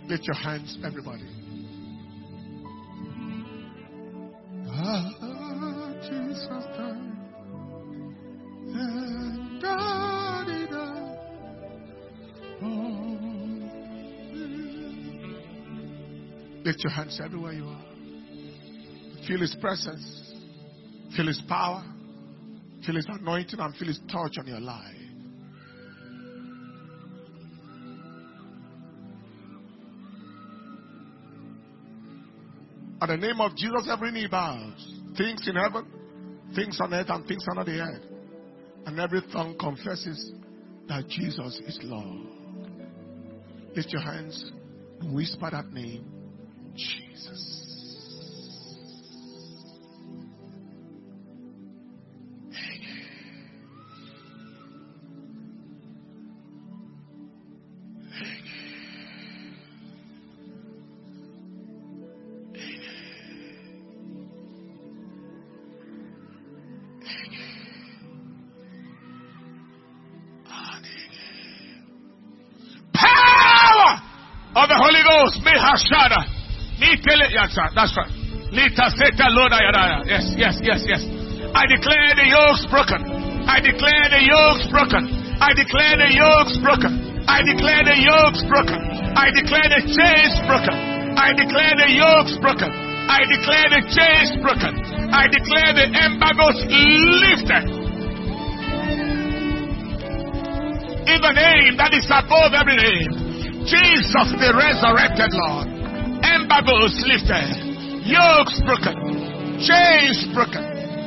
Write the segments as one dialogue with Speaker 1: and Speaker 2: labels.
Speaker 1: Lift your hands, everybody. Jesus died and God it up. Lift your hands everywhere you are. Feel His presence. Feel His power. Feel His anointing and feel His touch on your life. At the name of Jesus, every knee bows. Things in heaven, things on earth, and things under the earth. And every tongue confesses that Jesus is Lord. Lift your hands and whisper that name, Jesus.
Speaker 2: Of the Holy Ghost, Mehashada, that's right. Lita Seta Loda Yadaya. Yes. I declare the yokes broken. I declare the yokes broken. I declare the yokes broken. I declare the yokes broken. I declare the chains broken. I declare the yokes broken. I declare the chains broken. I declare the embargoes lifted. In the name that is above every name, Jesus, the resurrected Lord. Embargoes lifted. Yokes broken. Chains broken.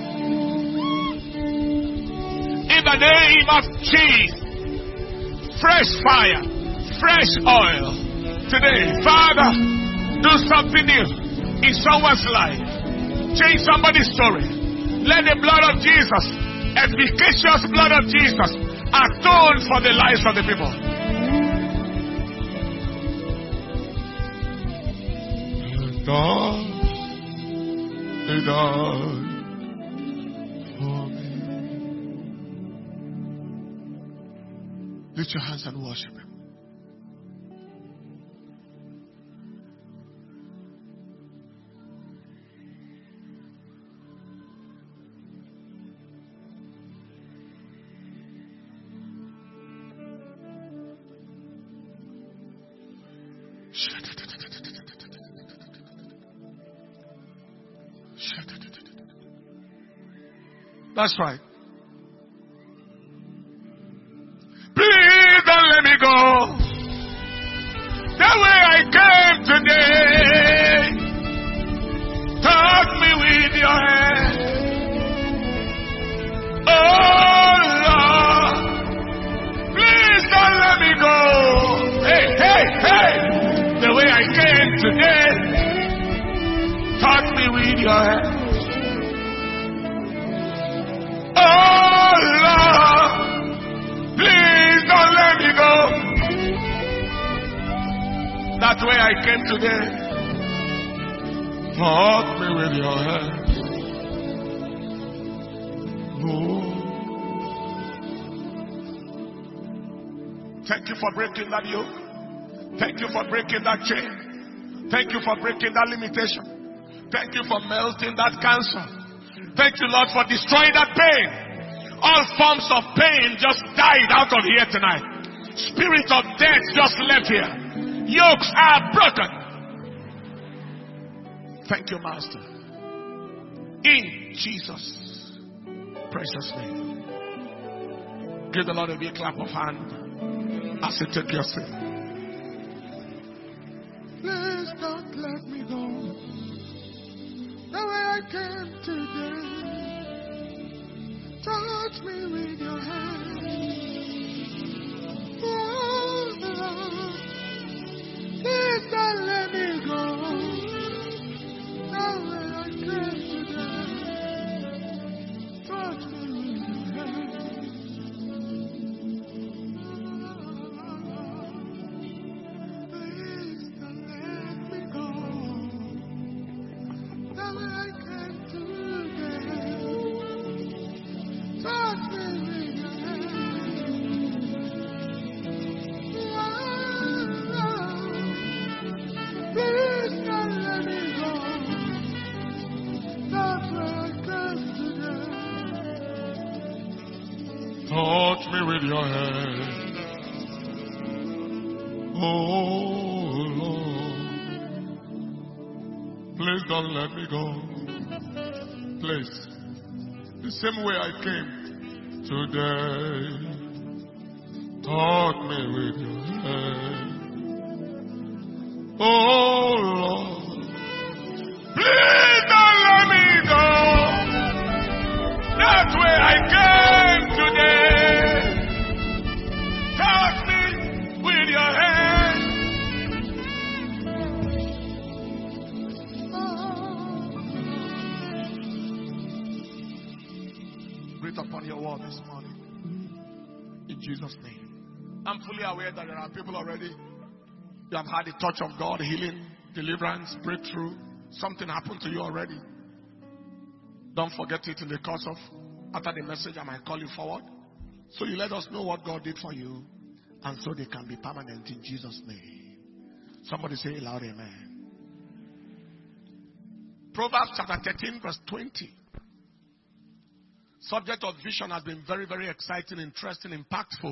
Speaker 2: In the name of Jesus. Fresh fire. Fresh oil. Today, Father, do something new in someone's life. Change somebody's story. Let the blood of Jesus, efficacious blood of Jesus, atone for the lives of the people.
Speaker 1: God, He died for me. Lift your hands and worship Him. That's right. Please don't let me go the way I came today. Touch me with your hand. Oh Lord, please don't let me go. Hey. The way I came today. Touch me with your hand. Oh Lord, please don't let me go. That's where I came today. Hold me with your hand. Oh. Thank you for breaking that yoke. Thank you for breaking that chain. Thank you for breaking that limitation. Thank you for melting that cancer. Thank you, Lord, for destroying that pain. All forms of pain just died out of here tonight. Spirit of death just left here. Yokes are broken. Thank you, Master. In Jesus' precious name. Give the Lord a big clap of hand as you take your seat. Please don't let me go the way I came today. Touch me with your hand. Oh Lord, please don't let me go the way I came today. Touch me with your hand. Please don't let me go the way I came today. Touch me with your hand. your hand. Oh Lord, please don't let me go. Please, the same way I came today, taught me with your hand. Oh Lord, please don't let me go. That way I came today, touch me with your hand. Breathe upon your word this morning. In Jesus' name. I'm fully aware that there are people already. You have had the touch of God, healing, deliverance, breakthrough. Something happened to you already. Don't forget it in the course of, after the message, I might call you forward. So you let us know what God did for you. And so they can be permanent in Jesus' name. Somebody say loud amen. Proverbs chapter 13 verse 20. Subject of vision has been very, very exciting, interesting, impactful.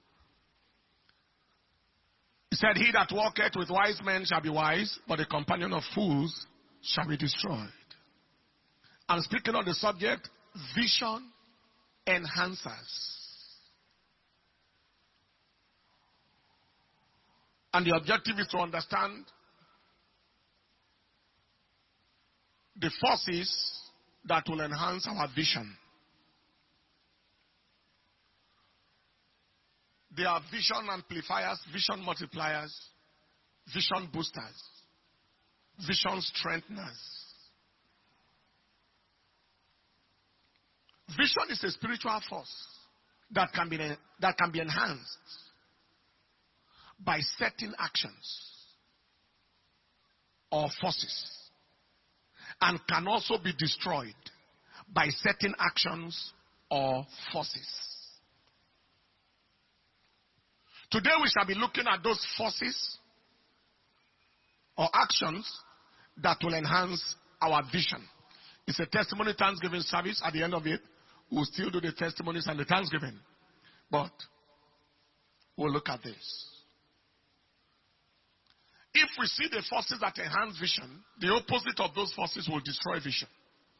Speaker 1: He said, he that walketh with wise men shall be wise, but the companion of fools shall be destroyed. I'm speaking on the subject, vision enhancers. And the objective is to understand the forces that will enhance our vision. They are vision amplifiers, vision multipliers, vision boosters, vision strengtheners. Vision is a spiritual force that can be enhanced by certain actions or forces, and can also be destroyed by certain actions or forces. Today we shall be looking at those forces or actions that will enhance our vision. It's a testimony Thanksgiving service. At the end of it, we'll still do the testimonies and the Thanksgiving. But we'll look at this. If we see the forces that enhance vision, the opposite of those forces will destroy vision.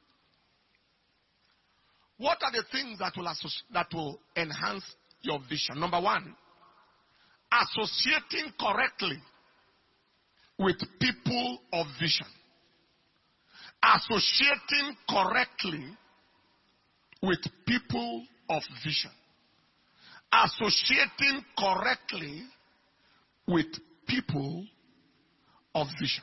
Speaker 1: What are the things that will enhance your vision? Number one, associating correctly with people of vision. Associating correctly with people of vision. Associating correctly with people of vision.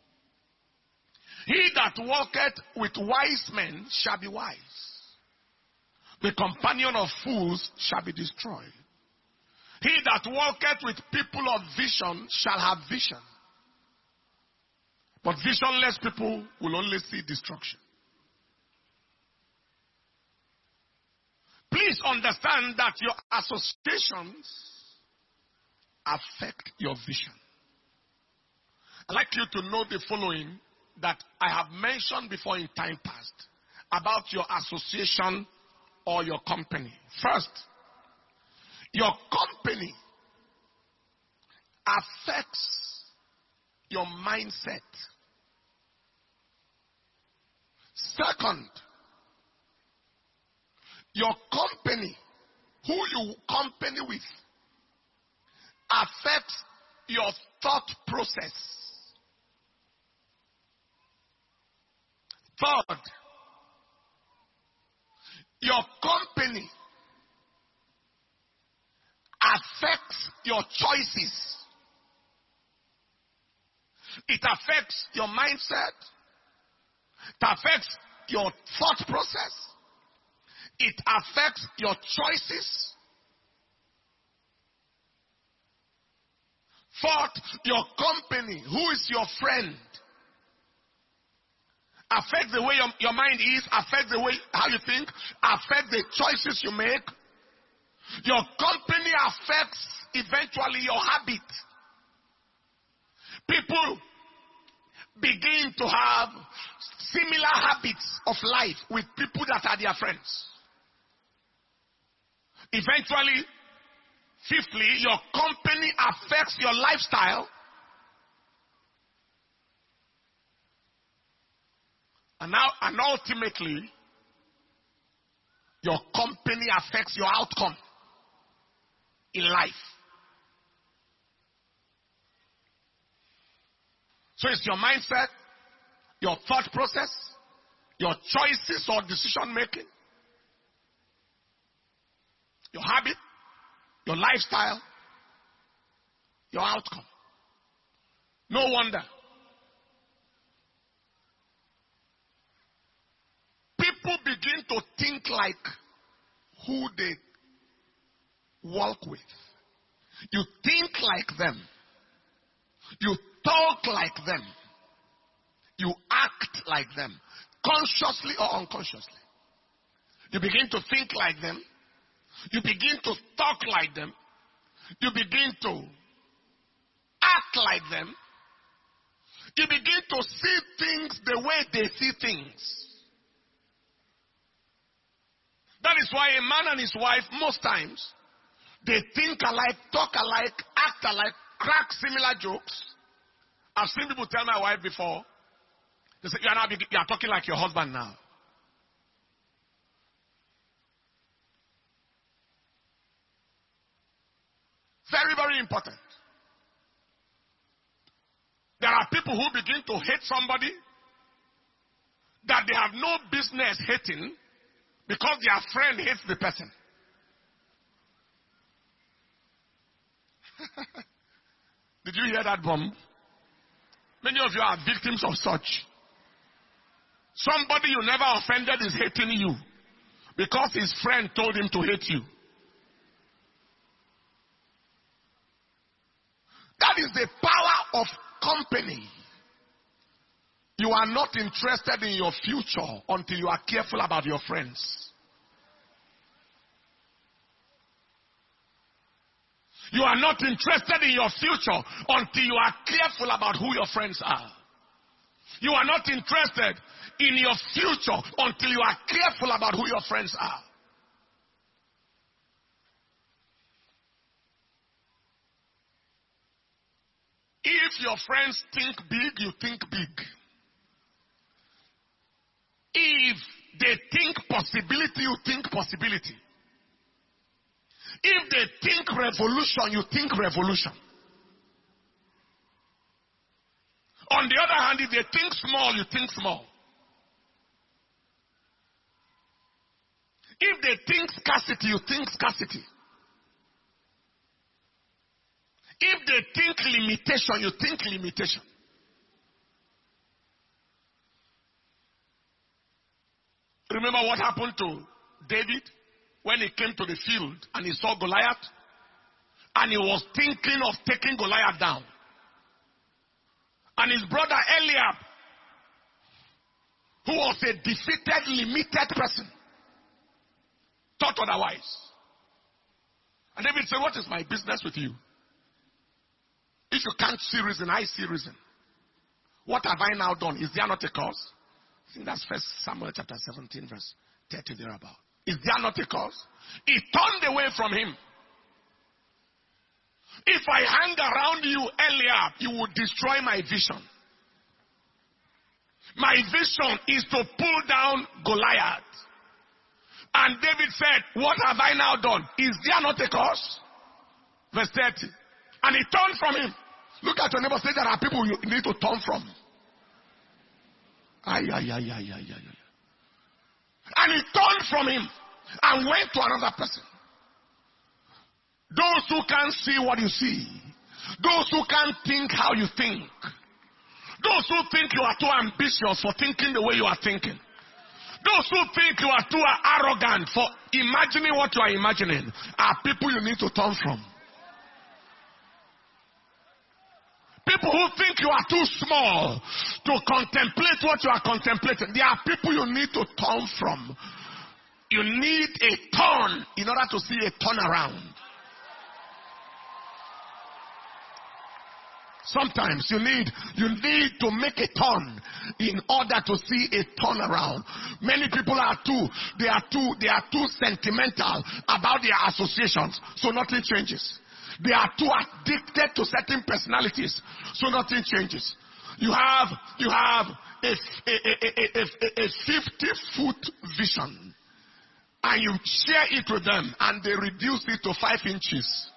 Speaker 1: He that walketh with wise men shall be wise. The companion of fools shall be destroyed. He that walketh with people of vision shall have vision. But visionless people will only see destruction. Please understand that your associations affect your vision. I'd like you to know the following that I have mentioned before in time past about your association or your company. First, your company affects your mindset. Second, your company, who you company with, affects your thought process. Third, your company affects your choices. It affects your mindset. It affects your thought process. It affects your choices. Fourth, your company, who is your friend, affects the way your mind is, affects the way how you think, affects the choices you make. Your company affects eventually your habit. People begin to have similar habits of life with people that are their friends. Eventually, Fifthly, your company affects your lifestyle. And ultimately, your company affects your outcome in life. So it's your mindset, your thought process, your choices or decision making, your habit, your lifestyle, your outcome. No wonder people begin to think like who they walk with. You think like them. You talk like them. You act like them. Consciously or unconsciously. You begin to think like them. You begin to talk like them. You begin to act like them. You begin to see things the way they see things. That is why a man and his wife, most times, they think alike, talk alike, act alike, crack similar jokes. I've seen people tell my wife before, they say, you are talking like your husband now. Very, very important. There are people who begin to hate somebody that they have no business hating because their friend hates the person. Did you hear that bomb? Many of you are victims of such. Somebody you never offended is hating you because his friend told him to hate you. That is the power of company. You are not interested in your future until you are careful about your friends. You are not interested in your future until you are careful about who your friends are. You are not interested in your future until you are careful about who your friends are. If your friends think big, you think big. If they think possibility, you think possibility. If they think revolution, you think revolution. On the other hand, if they think small, you think small. If they think scarcity, you think scarcity. If they think limitation, you think limitation. Remember what happened to David when he came to the field and he saw Goliath? And he was thinking of taking Goliath down. And his brother Eliab, who was a defeated, limited person, thought otherwise. And David said, what is my business with you? If you can't see reason, I see reason. What have I now done? Is there not a cause? I think that's 1 Samuel chapter 17, verse 30 thereabout. Is there not a cause? He turned away from him. If I hang around you, Eliab, you will destroy my vision. My vision is to pull down Goliath. And David said, what have I now done? Is there not a cause? Verse 30. And he turned from him. Look at your neighbor, say there are people you need to turn from. And he turned from him and went to another person. Those who can't see what you see. Those who can't think how you think. Those who think you are too ambitious for thinking the way you are thinking. Those who think you are too arrogant for imagining what you are imagining are people you need to turn from. People who think you are too small to contemplate what you are contemplating, there are people you need to turn from. You need a turn in order to see a turnaround. Sometimes you need to make a turn in order to see a turnaround. Many people are too sentimental about their associations, so nothing changes. They are too addicted to certain personalities, so nothing changes. You have a 50-foot vision, and you share it with them, and they reduce it to 5 inches.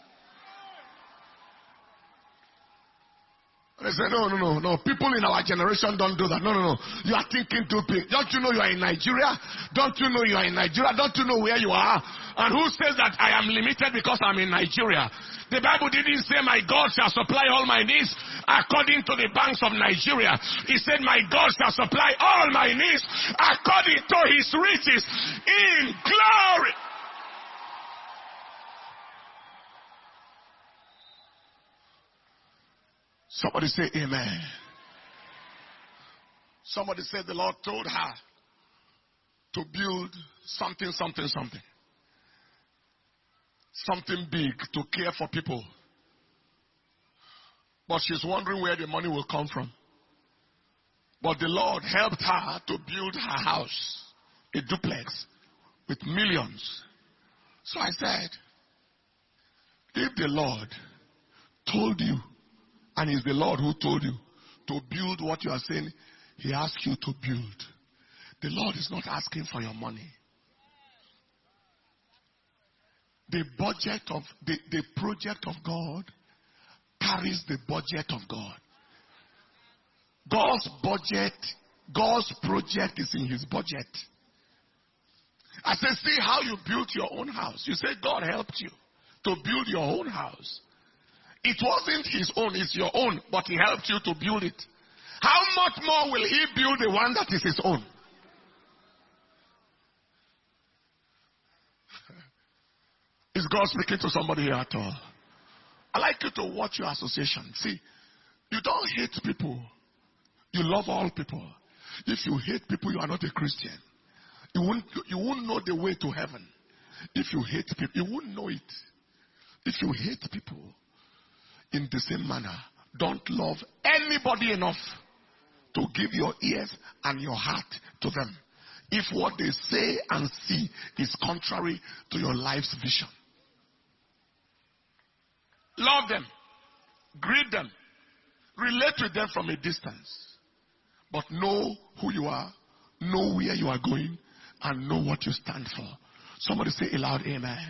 Speaker 1: They say, no. People in our generation don't do that. No. You are thinking too big. Don't you know you are in Nigeria? Don't you know you are in Nigeria? Don't you know where you are? And who says that I am limited because I'm in Nigeria? The Bible didn't say my God shall supply all my needs according to the banks of Nigeria. He said my God shall supply all my needs according to his riches in glory. Somebody say amen. Somebody said the Lord told her to build something big, to care for people. But she's wondering where the money will come from. But the Lord helped her to build her house, a duplex with millions. So I said, if the Lord told you, and it's the Lord who told you to build what you are saying he asked you to build, the Lord is not asking for your money. The project of God carries the budget of God. God's project is in his budget. I said, see how you built your own house. You said God helped you to build your own house. It wasn't his own, it's your own, but he helped you to build it. How much more will he build the one that is his own? Is God speaking to somebody here at all? I like you to watch your association. See, you don't hate people. You love all people. If you hate people, you are not a Christian. You won't know the way to heaven. If you hate people, you won't know it. If you hate people, in the same manner, don't love anybody enough to give your ears and your heart to them, if what they say and see is contrary to your life's vision. Love them, greet them, relate with them from a distance, but know who you are, know where you are going, and know what you stand for. Somebody say aloud, amen.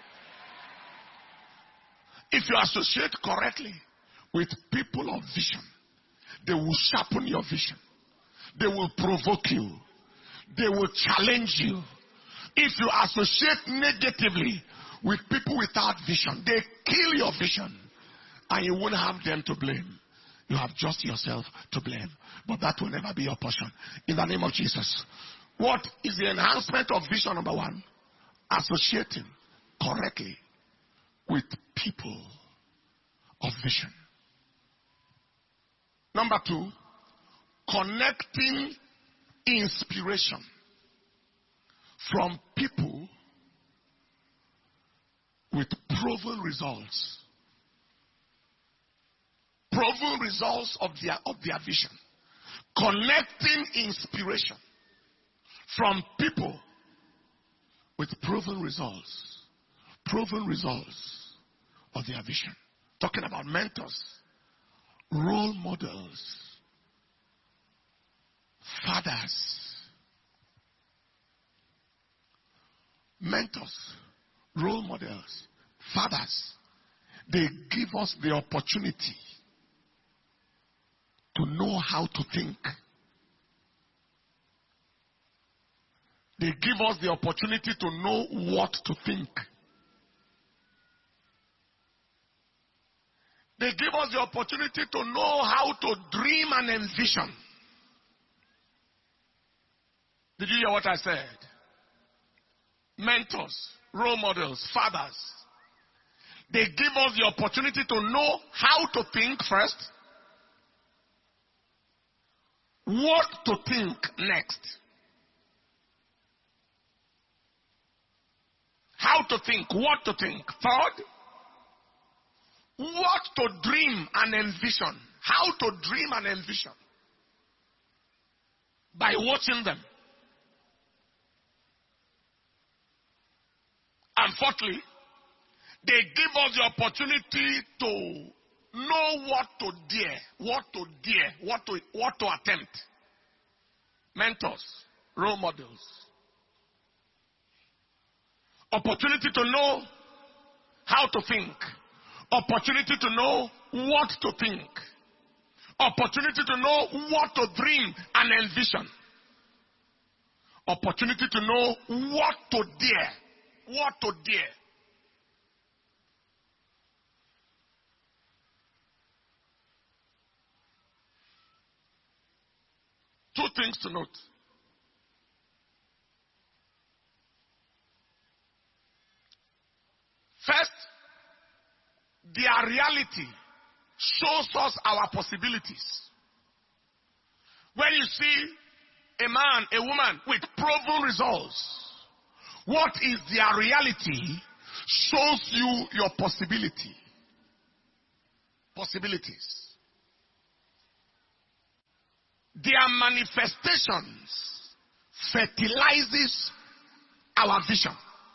Speaker 1: If you associate correctly with people of vision, they will sharpen your vision. They will provoke you. They will challenge you. If you associate negatively with people without vision, they kill your vision. And you won't have them to blame. You have just yourself to blame. But that will never be your portion. In the name of Jesus. What is the enhancement of vision? Number one, associating correctly with people of vision. Number two, connecting inspiration from people with proven results. Proven results of their vision. Connecting inspiration from people with proven results. Proven results of their vision. Talking about mentors, role models, fathers. Mentors, role models, fathers. They give us the opportunity to know how to think. They give us the opportunity to know what to think. They give us the opportunity to know how to dream and envision. Did you hear what I said? Mentors, role models, fathers. They give us the opportunity to know how to think first, what to think next. How to think, what to think. Third, what to dream and envision. how to dream and envision by watching them. And fourthly, they give us the opportunity to know what to dare, what to attempt. Mentors, role models. Opportunity to know how to think. Opportunity to know what to think. Opportunity to know what to dream and envision. Opportunity to know what to dare. What to dare. Two things to note. First, their reality shows us our possibilities. When you see a man, a woman with proven results, what is their reality shows you your possibility. Possibilities. Their manifestations fertilizes our vision.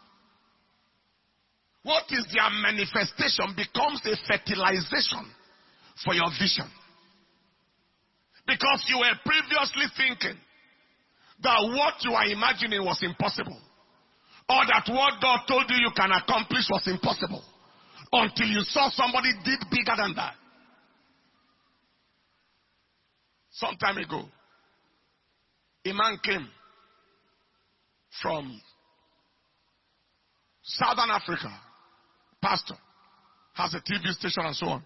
Speaker 1: What is their manifestation becomes a fertilization for your vision. Because you were previously thinking that what you are imagining was impossible. Or that what God told you you can accomplish was impossible. Until you saw somebody did bigger than that. Some time ago, a man came from Southern Africa, pastor, has a TV station and so on.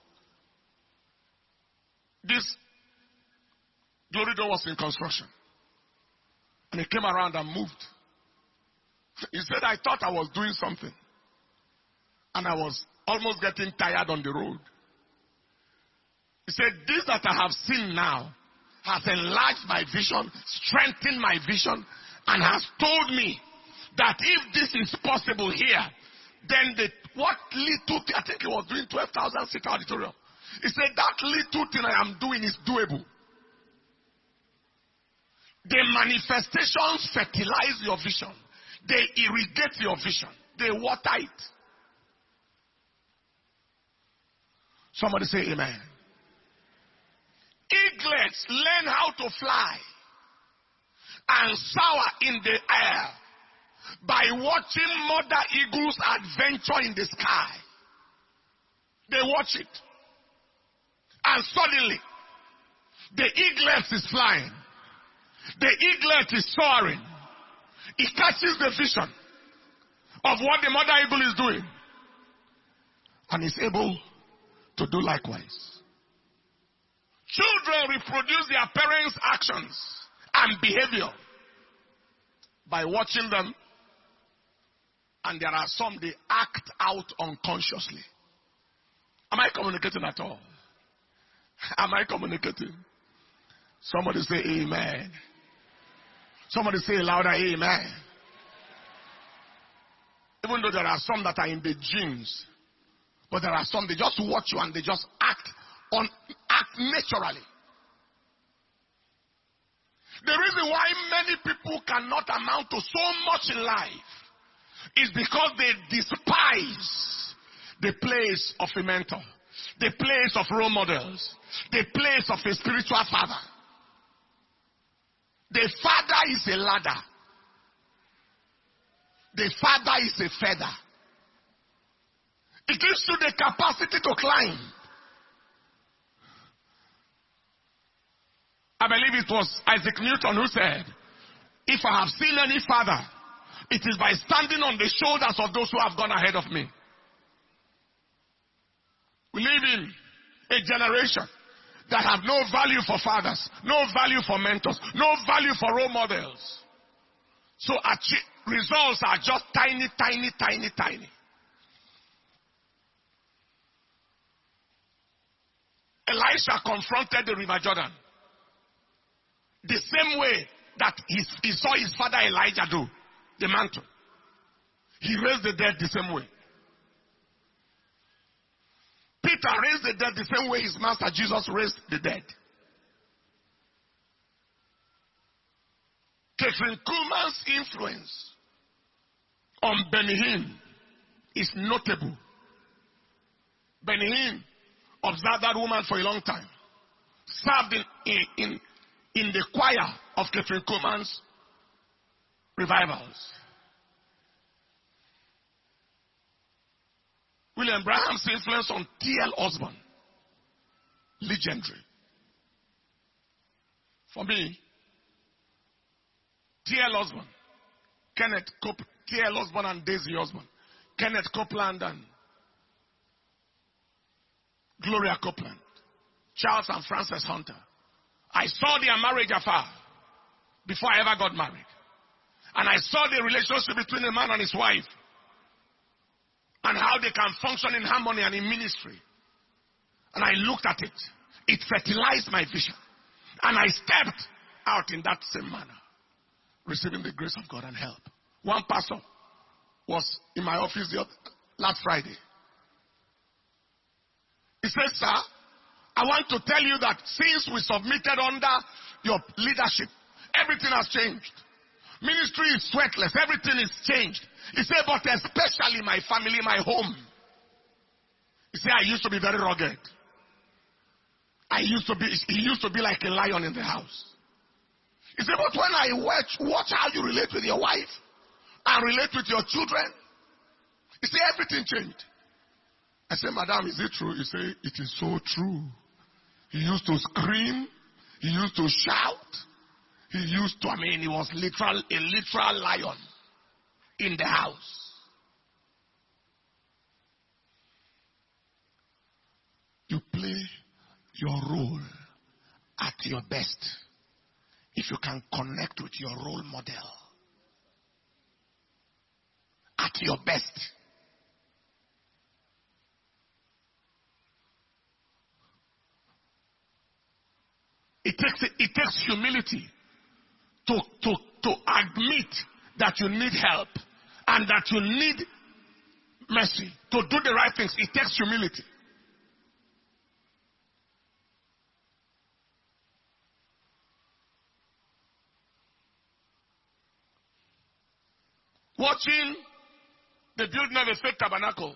Speaker 1: This glory door was in construction. And he came around and moved. He said, I thought I was doing something. And I was almost getting tired on the road. He said, this that I have seen now has enlarged my vision, strengthened my vision, and has told me that if this is possible here, then what little thing, I think he was doing 12,000 seat auditorium. He said, that little thing I am doing is doable. The manifestations fertilize your vision. They irrigate your vision. They water it. Somebody say amen. Eaglets learn how to fly and soar in the air by watching mother eagles adventure in the sky. They watch it. And suddenly, the eaglet is flying. The eaglet is soaring. It catches the vision of what the mother eagle is doing. And is able to do likewise. Children reproduce their parents' actions and behavior by watching them. And there are some they act out unconsciously. Am I communicating at all? Am I communicating? Somebody say amen. Somebody say louder amen. Even though there are some that are in the genes, but there are some they just watch you and they just act naturally. The reason why many people cannot amount to so much in life is because they despise the place of a mentor, the place of role models, the place of a spiritual father. The father is a ladder. The father is a feather. It gives you the capacity to climb. I believe it was Isaac Newton who said, if I have seen any father, it is by standing on the shoulders of those who have gone ahead of me. We live in a generation that have no value for fathers, no value for mentors, no value for role models. So results are just tiny. Elisha confronted the River Jordan the same way that he saw his father Elijah do the mantle. He raised the dead the same way. Peter Peter raised the dead the same way his master Jesus raised the dead. Catherine Kuhlman's influence on Benny Hinn is notable. Benny Hinn observed that woman for a long time. Served in the choir of Catherine Kuhlman's revivals. William Branham's influence on T.L. Osborne, legendary. For me, T.L. Osborne, T.L. Osborne and Daisy Osborne, Kenneth Copeland and Gloria Copeland, Charles and Frances Hunter. I saw their marriage afar before I ever got married. And I saw the relationship between a man and his wife and how they can function in harmony and in ministry. And I looked at it. It fertilized my vision. And I stepped out in that same manner, receiving the grace of God and help. One pastor was in my office last Friday. He said, "Sir, I want to tell you that since we submitted under your leadership, everything has changed. Ministry is sweatless. Everything is changed." He said, "But especially my family, my home." He said, "I used to be very rugged. He used to be like a lion in the house." He said, "But when I watch how you relate with your wife and relate with your children," he said, "everything changed." I said, "Madam, is it true?" He said, "It is so true. He used to scream. He used to shout. He was a literal lion in the house." You play your role at your best if you can connect with your role model. At your best. It takes humility to admit that you need help and that you need mercy to do the right things. It takes humility. Watching the building of a Faith Tabernacle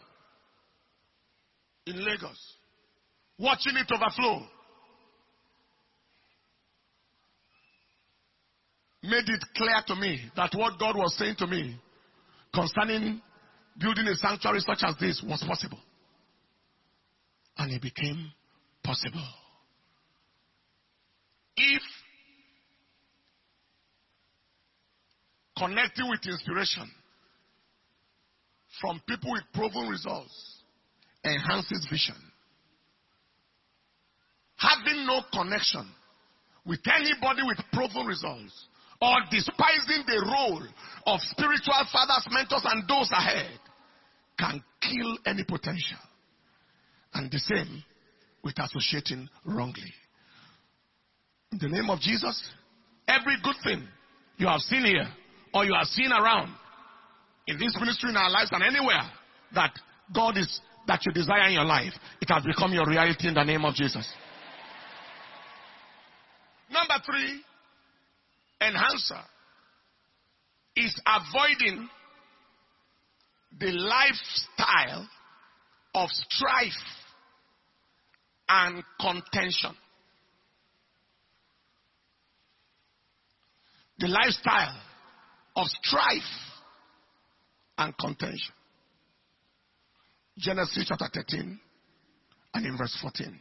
Speaker 1: in Lagos, watching it overflow, made it clear to me that what God was saying to me concerning building a sanctuary such as this was possible. And it became possible. If connecting with inspiration from people with proven results enhances vision, having no connection with anybody with proven results, or despising the role of spiritual fathers, mentors, and those ahead, can kill any potential. And the same with associating wrongly. In the name of Jesus, every good thing you have seen here, or you have seen around, in this ministry, in our lives, and anywhere that that you desire in your life, it has become your reality in the name of Jesus. Number 3, enhancer is avoiding the lifestyle of strife and contention. The lifestyle of strife and contention. Genesis chapter 13 and in verse 14.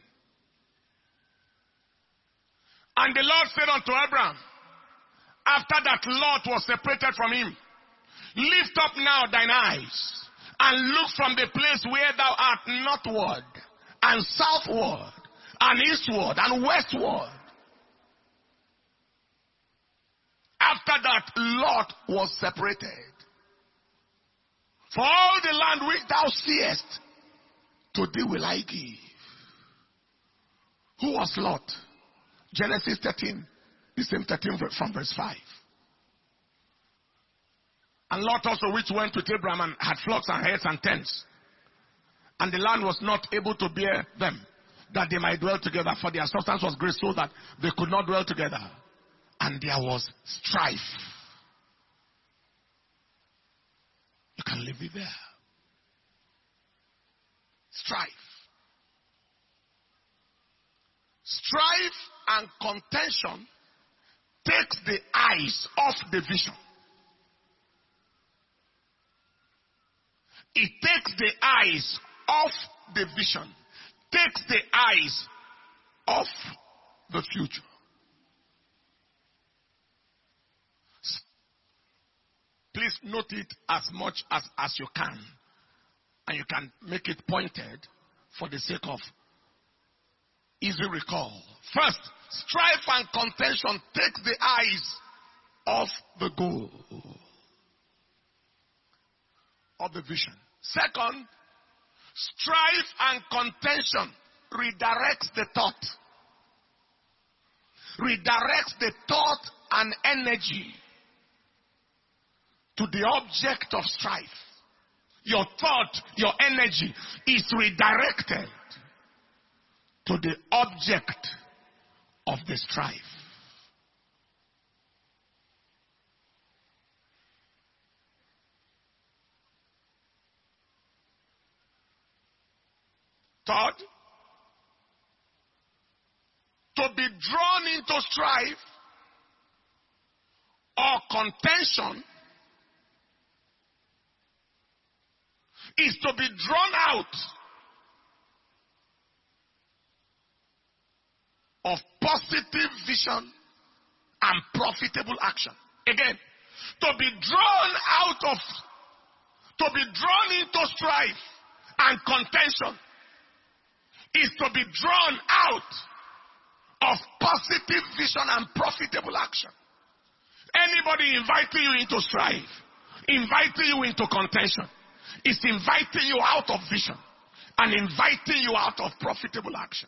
Speaker 1: And the Lord said unto Abraham, after that Lot was separated from him, lift up now thine eyes, and look from the place where thou art northward, and southward, and eastward, and westward. After that Lot was separated. For all the land which thou seest, to thee will I give. Who was Lot? Genesis 13, the same 13 from verse 5. And Lot also, which went with Abraham and had flocks and herds and tents, and the land was not able to bear them, that they might dwell together, for their substance was great, so that they could not dwell together. And there was strife. You can live it there. Strife. Strife and contention takes the eyes off the vision. It takes the eyes off the vision. Takes the eyes off the future. Please note it as much as you can. And you can make it pointed for the sake of easy recall. First, strife and contention takes the eyes off the goal, of the vision. Second, strife and contention redirects the thought. Redirects the thought and energy to the object of strife. Your thought, your energy is redirected to the object of the strife. Third, to be drawn into strife or contention is to be drawn out of positive vision and profitable action. Again, to be drawn into strife and contention is to be drawn out of positive vision and profitable action. Anybody inviting you into strife, inviting you into contention, is inviting you out of vision and inviting you out of profitable action.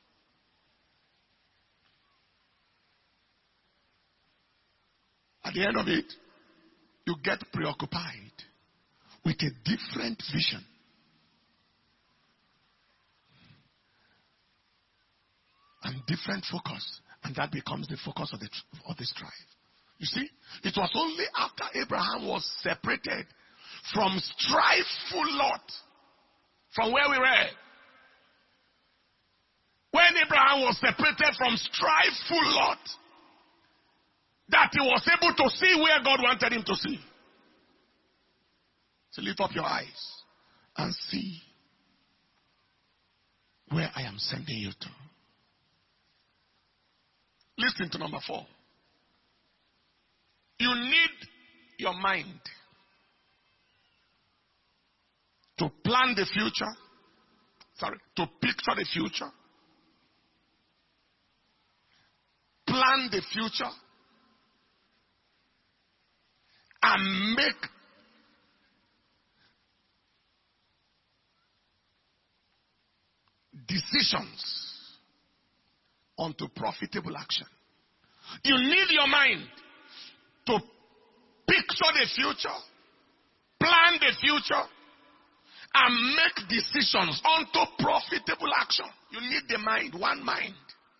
Speaker 1: At the end of it, you get preoccupied with a different vision. And different focus. And that becomes the focus of the strife. You see, it was only after Abraham was separated from strifeful Lot, from where we read. When Abraham was separated from strifeful Lot, that he was able to see where God wanted him to see. So lift up your eyes and see where I am sending you to. Listen to number 4. You need your mind to plan the future. To picture the future. Plan the future. And make decisions onto profitable action. You need your mind to picture the future, plan the future, and make decisions onto profitable action. You need the mind, one mind.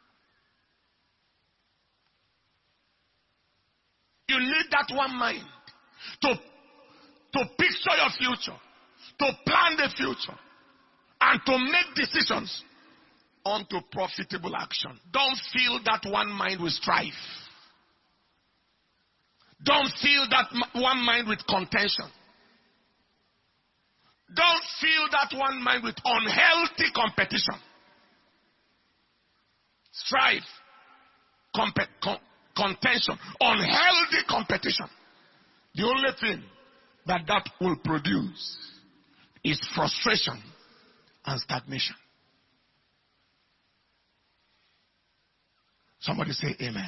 Speaker 1: You need that one mind to picture your future, to plan the future, and to make decisions onto profitable action. Don't fill that one mind with strife. Don't fill that one mind with contention. Don't fill that one mind with unhealthy competition. Strife, contention, unhealthy competition. The only thing that will produce is frustration and stagnation. Somebody say amen.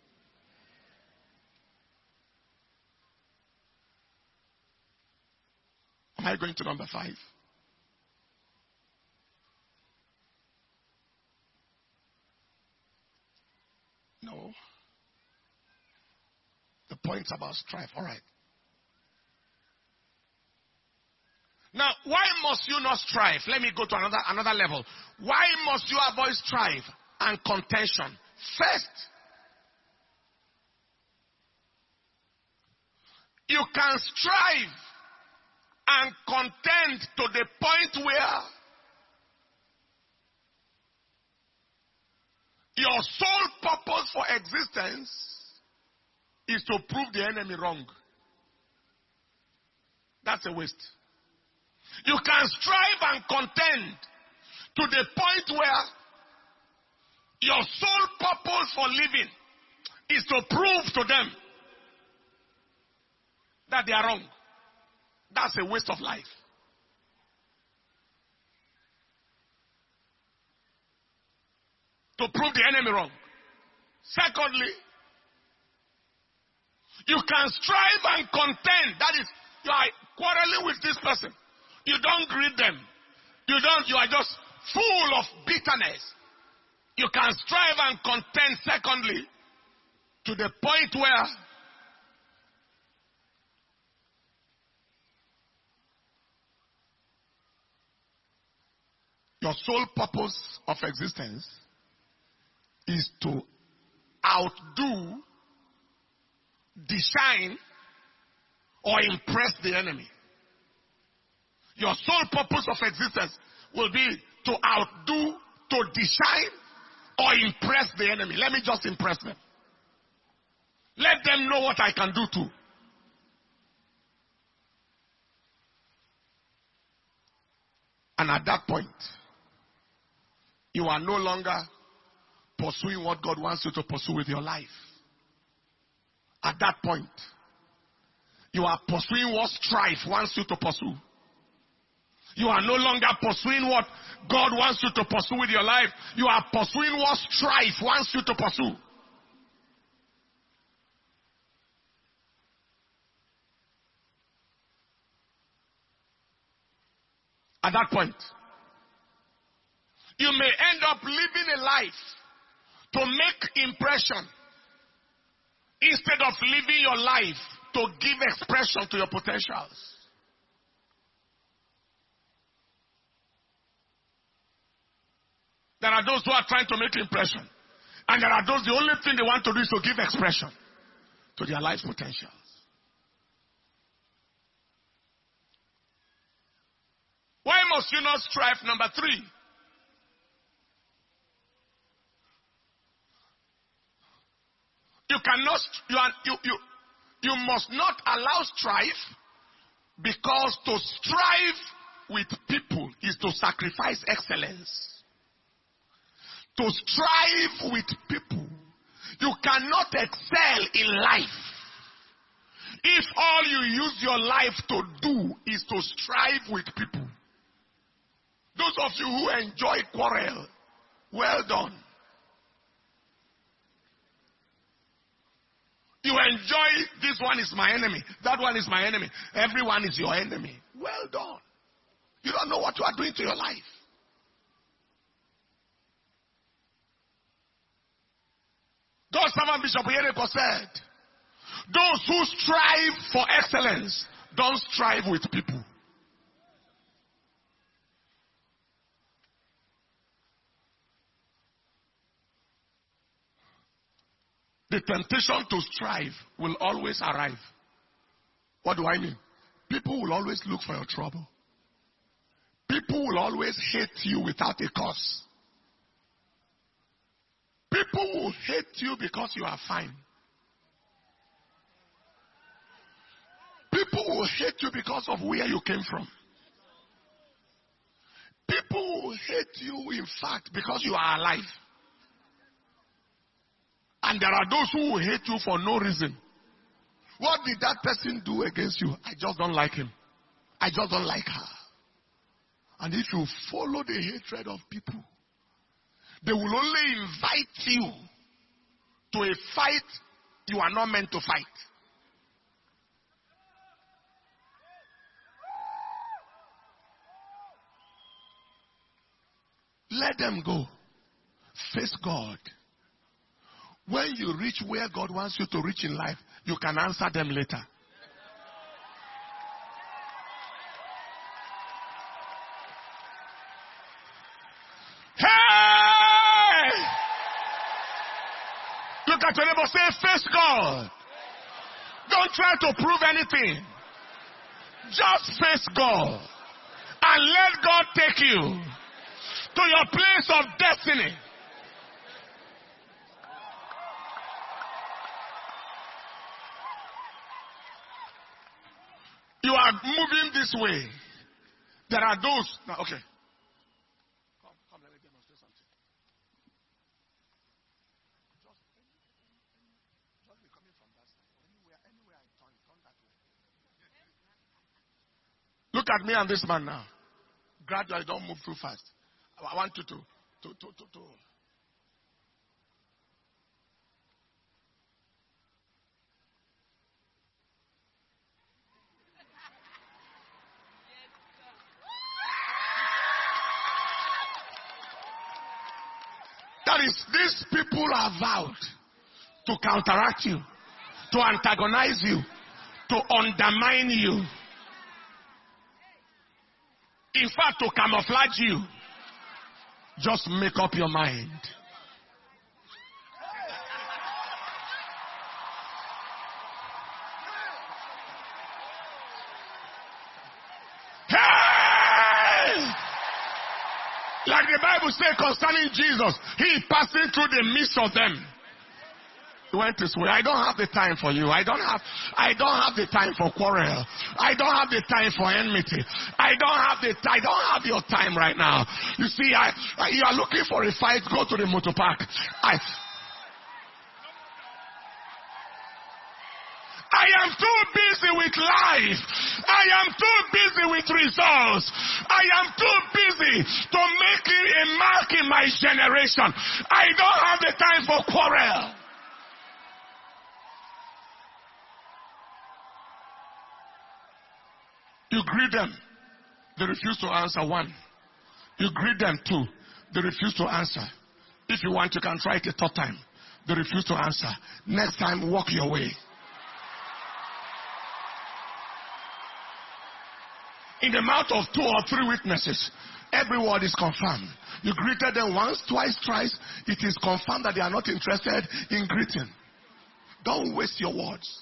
Speaker 1: Am I going to number 5? No. The point's about strife. All right. Now, why must you not strive? Let me go to another level. Why must you avoid strife and contention? First, you can strive and contend to the point where your sole purpose for existence is to prove the enemy wrong. That's a waste. You can strive and contend to the point where your sole purpose for living is to prove to them that they are wrong. That's a waste of life. To prove the enemy wrong. Secondly, you can strive and contend. That is, you are quarreling with this person. You don't greet them. You are just full of bitterness. You can strive and contend, secondly, to the point where your sole purpose of existence is to outdo, shine, or impress the enemy. Your sole purpose of existence will be to outdo, to shine, or impress the enemy. Let me just impress them. Let them know what I can do too. And at that point, you are no longer pursuing what God wants you to pursue with your life. At that point, you are pursuing what strife wants you to pursue. You are no longer pursuing what God wants you to pursue with your life. You are pursuing what strife wants you to pursue. At that point, you may end up living a life to make impression instead of living your life to give expression to your potentials. There are those who are trying to make impression. And there are those, the only thing they want to do is to give expression to their life potentials. Why must you not strive? Number 3. You must not allow strife, because to strive with people is to sacrifice excellence. To strive with people, you cannot excel in life if all you use your life to do is to strive with people. Those of you who enjoy quarrel, well done. You enjoy, this one is my enemy, that one is my enemy, everyone is your enemy. Well done. You don't know what you are doing to your life. God's servant Bishop Yereko said, those who strive for excellence don't strive with people. The temptation to strive will always arrive. What do I mean? People will always look for your trouble. People will always hate you without a cause. People will hate you because you are fine. People will hate you because of where you came from. People will hate you, in fact, because you are alive. And there are those who will hate you for no reason. What did that person do against you? I just don't like him. I just don't like her. And if you follow the hatred of people, they will only invite you to a fight you are not meant to fight. Let them go. Face God. When you reach where God wants you to reach in life, you can answer them later. at your neighbor, say, face God. Don't try to prove anything. Just face God. And let God take you to your place of destiny. You are moving this way. There are those. Now, okay. Come, let me demonstrate something. Just be coming from that side. Anywhere I turn that way. Look at me and this man now. Gradually, don't move too fast. I want you to. That is, these people are vowed to counteract you, to antagonize you, to undermine you. In fact, to camouflage you. Just make up your mind. Hey! Like the Bible says concerning Jesus, he passing through the midst of them. He went this way. I don't have the time for you. I don't have the time for quarrel. I don't have the time for enmity. I don't have your time right now. You see, you are looking for a fight, go to the motor park. I am too busy with life. I am too busy with results. I am too busy to make a mark in my generation. I don't have the time for quarrel. You greet them, they refuse to answer. 1. You greet them. 2, they refuse to answer. If you want, you can try it a third time. They refuse to answer. Next time, walk your way. In the mouth of 2 or 3 witnesses, every word is confirmed. You greeted them once, twice, thrice. It is confirmed that they are not interested in greeting. Don't waste your words.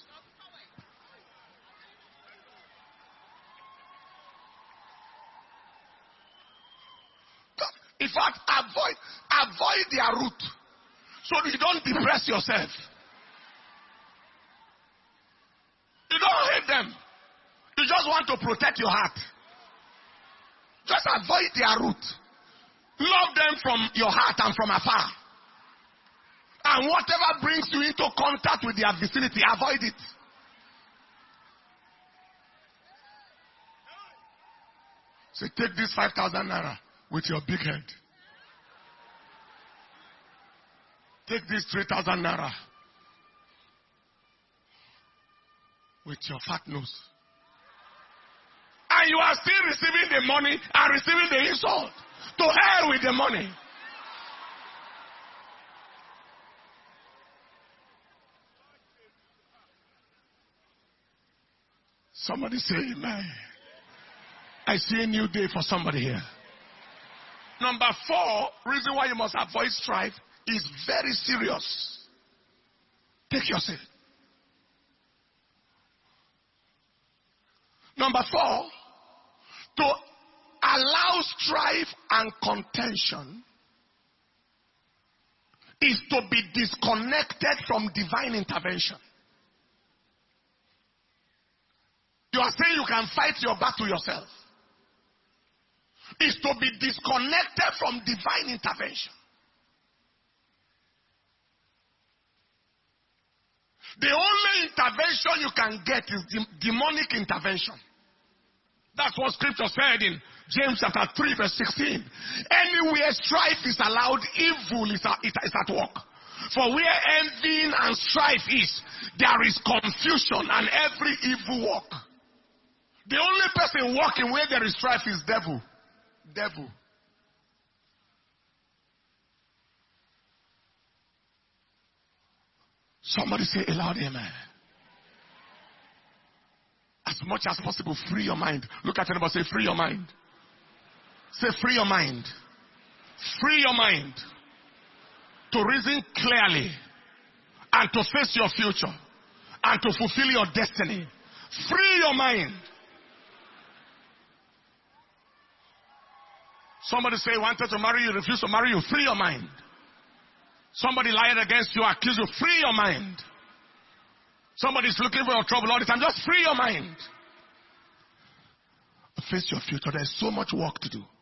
Speaker 1: In fact, avoid their route so you don't depress yourself. You don't hate them. You just want to protect your heart. Just avoid their route. Love them from your heart and from afar. And whatever brings you into contact with their vicinity, avoid it. So take this 5,000 naira with your big head. Take this 3,000 naira with your fat nose. And you are still receiving the money and receiving the insult. To hell with the money. Somebody say amen. I see a new day for somebody here. Number 4, reason why you must avoid strife is very serious. Take your seat. Number 4, to allow strife and contention is to be disconnected from divine intervention. You are saying you can fight your battle yourself. Is to be disconnected from divine intervention. The only intervention you can get is demonic intervention. That's what scripture said in James chapter 3 verse 16. Anywhere strife is allowed, evil is at work. For where envying and strife is, there is confusion and every evil work. The only person working where there is strife is devil. Devil. Somebody say a loud amen. As much as possible, free your mind. Look at anybody, say free your mind. Say free your mind. Free your mind to reason clearly and to face your future and to fulfill your destiny. Free your mind. Somebody say wanted to marry you, refuse to marry you. Free your mind. Somebody lied against you, accuse you. Free your mind. Somebody's looking for your trouble all the time. Just free your mind. Face your future. There's so much work to do.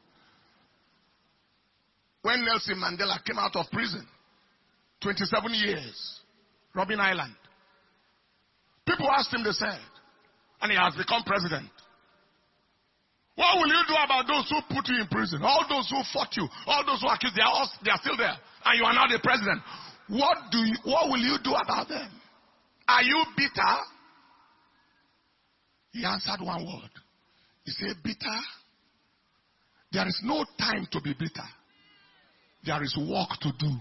Speaker 1: When Nelson Mandela came out of prison, 27 years, Robben Island, people asked him, they said, and he has become president. What will you do about those who put you in prison? All those who fought you, all those who accused, they are still there, and you are now the president. What will you do about them? Are you bitter? He answered one word. He said, bitter? There is no time to be bitter. There is work to do.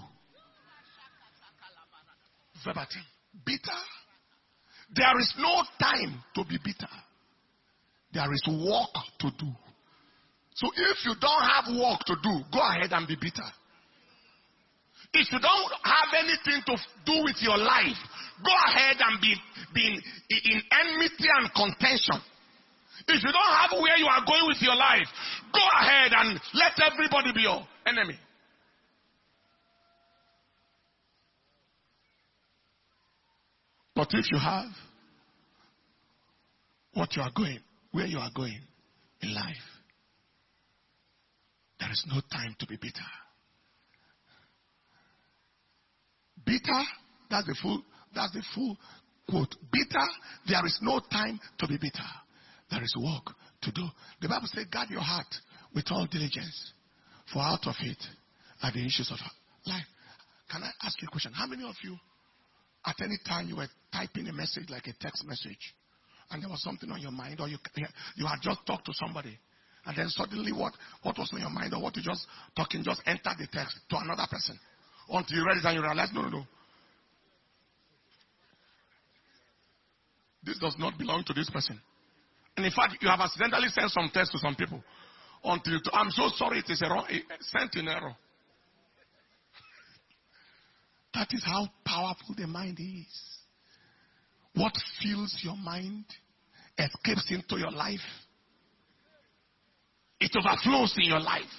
Speaker 1: Verbatim. Bitter? There is no time to be bitter. There is work to do. So if you don't have work to do, go ahead and be bitter. If you don't have anything to do with your life, go ahead and be in enmity and contention. If you don't have where you are going with your life, go ahead and let everybody be your enemy. But if you have what you are going, where you are going in life, there is no time to be bitter. Bitter, that's the full quote. Bitter, there is no time to be bitter. There is work to do. The Bible says, guard your heart with all diligence, for out of it are the issues of life. Can I ask you a question? How many of you, at any time you were typing a message, like a text message, and there was something on your mind, or you had just talked to somebody, and then suddenly what was on your mind, or what you just talking, just entered the text to another person, until you read it and you realize, no. This does not belong to this person. And in fact, you have accidentally sent some text to some people. I'm so sorry, it is sent in error. That is how powerful the mind is. What fills your mind escapes into your life. It overflows in your life.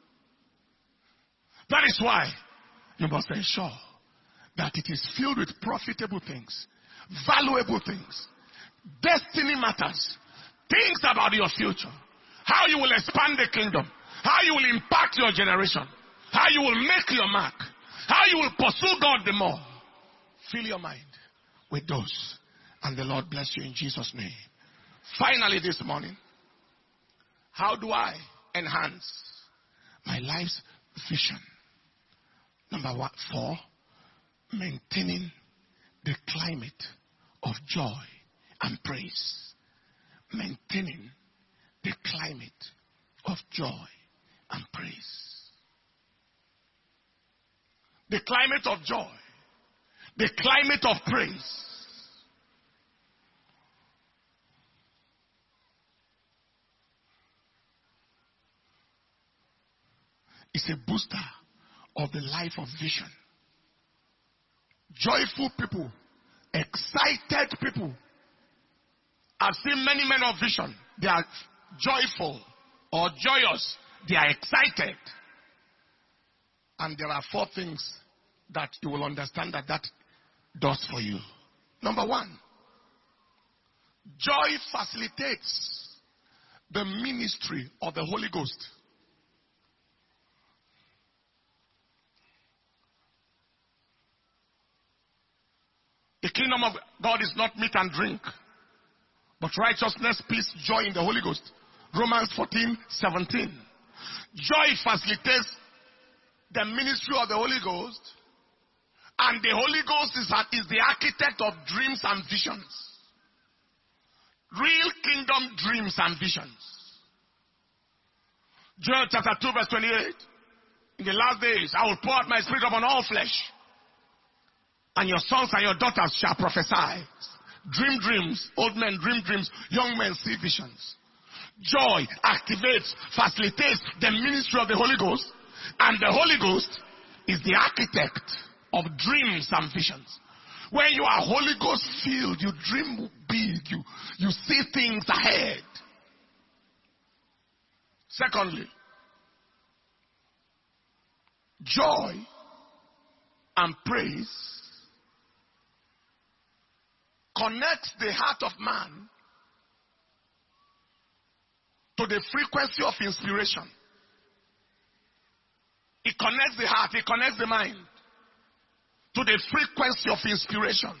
Speaker 1: That is why you must ensure that it is filled with profitable things, valuable things, destiny matters, things about your future, how you will expand the kingdom, how you will impact your generation, how you will make your mark, how you will pursue God the more. Fill your mind with those, and the Lord bless you in Jesus' name. Finally this morning, how do I enhance my life's vision? Number 4, maintaining the climate of joy and praise. Maintaining the climate of joy and praise. The climate of joy. The climate of praise. It's a booster of the life of vision. Joyful people, excited people. I've seen many men of vision. They are joyful or joyous. They are excited. And there are 4 things that you will understand that does for you. Number 1, joy facilitates the ministry of the Holy Ghost. The kingdom of God is not meat and drink, but righteousness, peace, joy in the Holy Ghost. Romans 14:17. Joy facilitates the ministry of the Holy Ghost, and the Holy Ghost is the architect of dreams and visions. Real kingdom dreams and visions. Joel chapter 2 verse 28. In the last days, I will pour out my spirit upon all flesh, and your sons and your daughters shall prophesy. Dream dreams. Old men dream dreams. Young men see visions. Joy activates, facilitates the ministry of the Holy Ghost, and the Holy Ghost is the architect of dreams and visions. When you are Holy Ghost filled, you dream big. You see things ahead. Secondly, joy and praise connects the heart of man to the frequency of inspiration. It connects the heart, it connects the mind to the frequency of inspiration.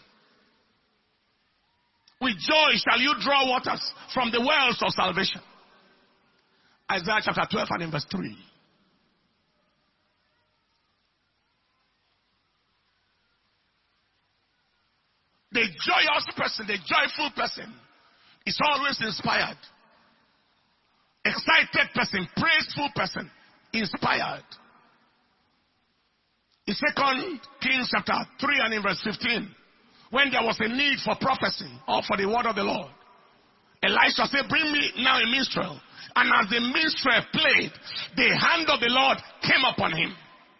Speaker 1: With joy shall you draw waters from the wells of salvation. Isaiah chapter 12 and in verse 3. The joyous person, the joyful person is always inspired. Excited person, praiseful person, inspired. In 2 Kings chapter 3 and in verse 15, when there was a need for prophecy or for the word of the Lord, Elisha said, bring me now a minstrel. And as the minstrel played, the hand of the Lord came upon him.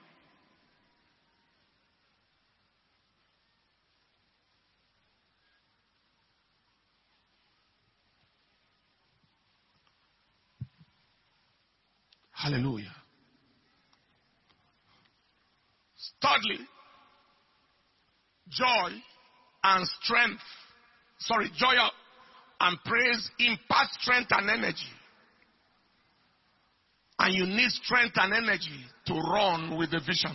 Speaker 1: Hallelujah. Thirdly, joy and strength. Joy and praise impart strength and energy. And you need strength and energy to run with the vision.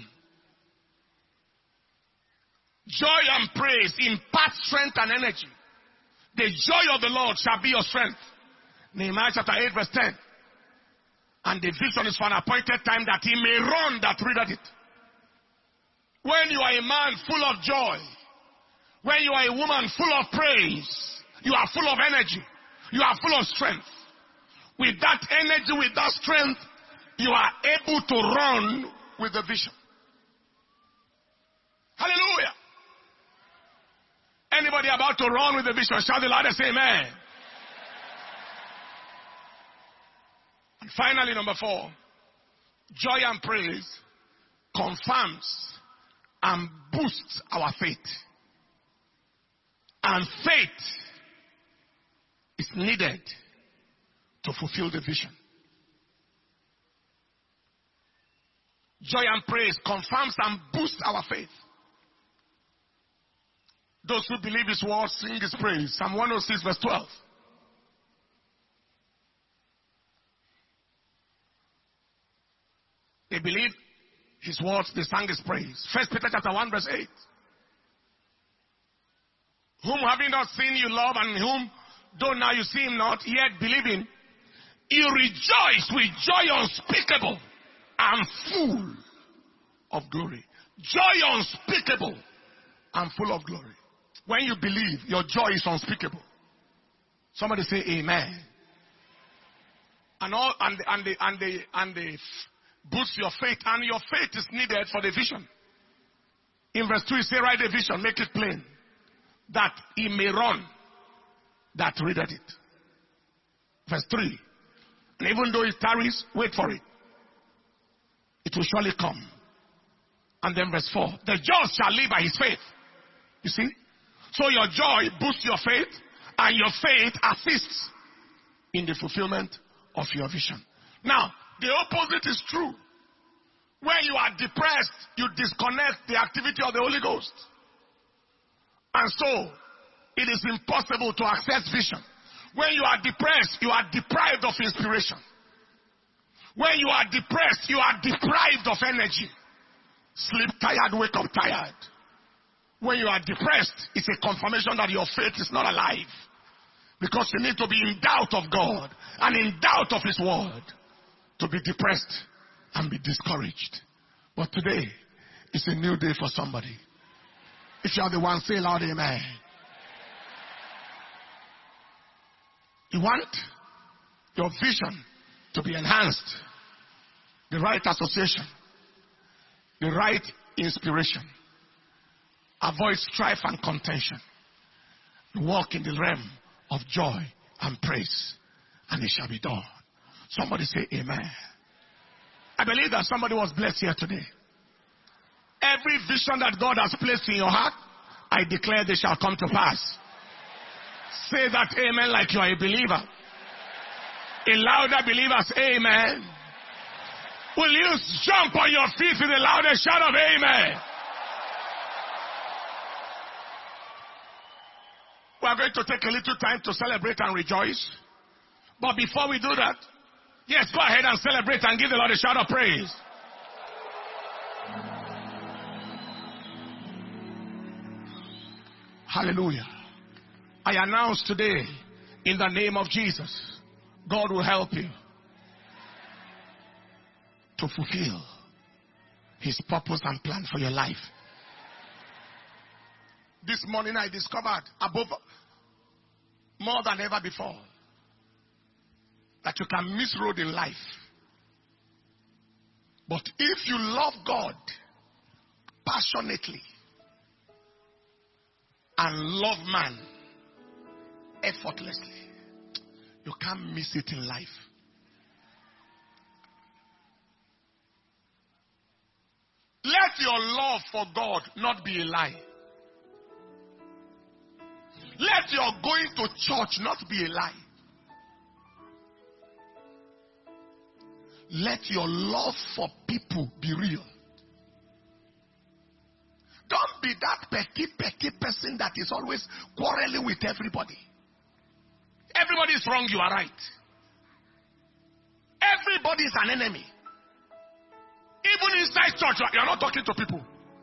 Speaker 1: Joy and praise impart strength and energy. The joy of the Lord shall be your strength. Nehemiah chapter 8 verse 10. And the vision is for an appointed time that he may run that readeth it. When you are a man full of joy, when you are a woman full of praise, you are full of energy, you are full of strength. With that energy, with that strength, you are able to run with the vision. Hallelujah. Anybody about to run with the vision, shout the loudest amen. And finally, number 4, joy and praise confirms and boosts our faith. And faith is needed to fulfill the vision. Joy and praise confirms and boosts our faith. Those who believe his word sing his praise. Psalm 106 verse 12. They believe his words, they sang his praise. 1 Peter chapter 1 verse 8. Whom having not seen you love, and whom though now you see him not, yet believing, you rejoice with joy unspeakable and full of glory. Joy unspeakable and full of glory. When you believe, your joy is unspeakable. Somebody say amen. And they boost your faith, and your faith is needed for the vision. In verse 2, he say, write the vision, make it plain, that he may run that readeth it. Verse 3, and even though it tarries, wait for it. It will surely come. And then verse 4, the just shall live by his faith. You see? So your joy boosts your faith, and your faith assists in the fulfillment of your vision. Now, the opposite is true. When you are depressed, you disconnect the activity of the Holy Ghost. And so, it is impossible to access vision. When you are depressed, you are deprived of inspiration. When you are depressed, you are deprived of energy. Sleep tired, wake up tired. When you are depressed, it's a confirmation that your faith is not alive. Because you need to be in doubt of God and in doubt of his word to be depressed and be discouraged. But today is a new day for somebody. If you are the one, say loud amen. You want your vision to be enhanced. The right association. The right inspiration. Avoid strife and contention. Walk in the realm of joy and praise, and it shall be done. Somebody say amen. I believe that somebody was blessed here today. Every vision that God has placed in your heart, I declare they shall come to pass. Say that amen like you are a believer. A louder believers, amen. Will you jump on your feet with a louder shout of amen? We are going to take a little time to celebrate and rejoice. But before we do that, yes, go ahead and celebrate and give the Lord a shout of praise. Hallelujah. I announce today, in the name of Jesus, God will help you to fulfill His purpose and plan for your life. This morning I discovered, above more than ever before, that you can miss road in life. But if you love God passionately and love man effortlessly, you can't miss it in life. Let your love for God not be a lie. Let your going to church not be a lie. Let your love for people be real. Don't be that petty person that is always quarreling with everybody. Everybody is wrong, you are right. Everybody is an enemy. Even inside church, you are not talking to people.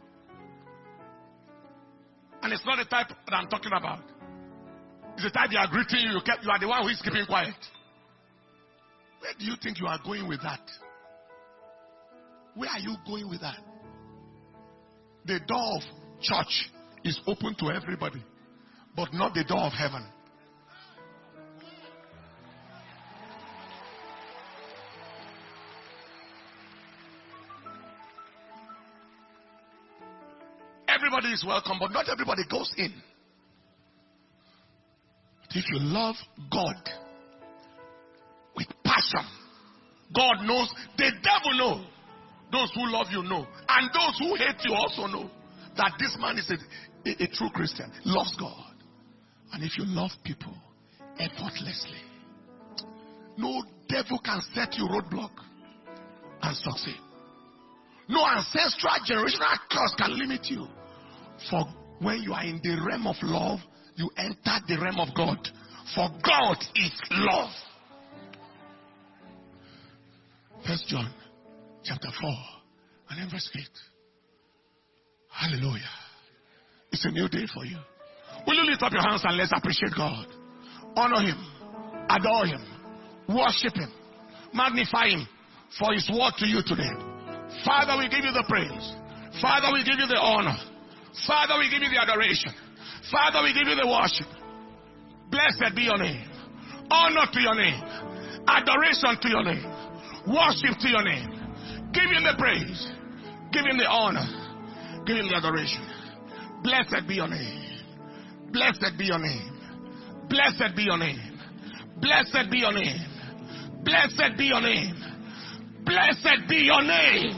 Speaker 1: And it's not the type that I'm talking about. It's the type they are greeting you. You are the one who is keeping quiet. Where do you think you are going with that? Where are you going with that? The door of church is open to everybody, but not the door of heaven. Everybody is welcome, but not everybody goes in. But if you love God with passion, God knows, the devil knows. Those who love you know. And those who hate you also know that this man is a true Christian, loves God. And if you love people effortlessly, no devil can set you roadblock and succeed. No ancestral generational curse can limit you. For when you are in the realm of love, you enter the realm of God. For God is love. 1 John chapter 4 and then verse 8. Hallelujah. It's a new day for you. Will you lift up your hands and let's appreciate God? Honor Him. Adore Him. Worship Him. Magnify Him for His word to you today. Father, we give you the praise. Father, we give you the honor. Father, we give you the adoration. Father, we give you the worship. Blessed be your name. Honor to your name. Adoration to your name. Worship to your name. Give Him the praise. Give Him the honor. Give Him the adoration. Blessed be your name. Blessed be your name. Blessed be your name. Blessed be your name. Blessed be your name. Blessed be your name.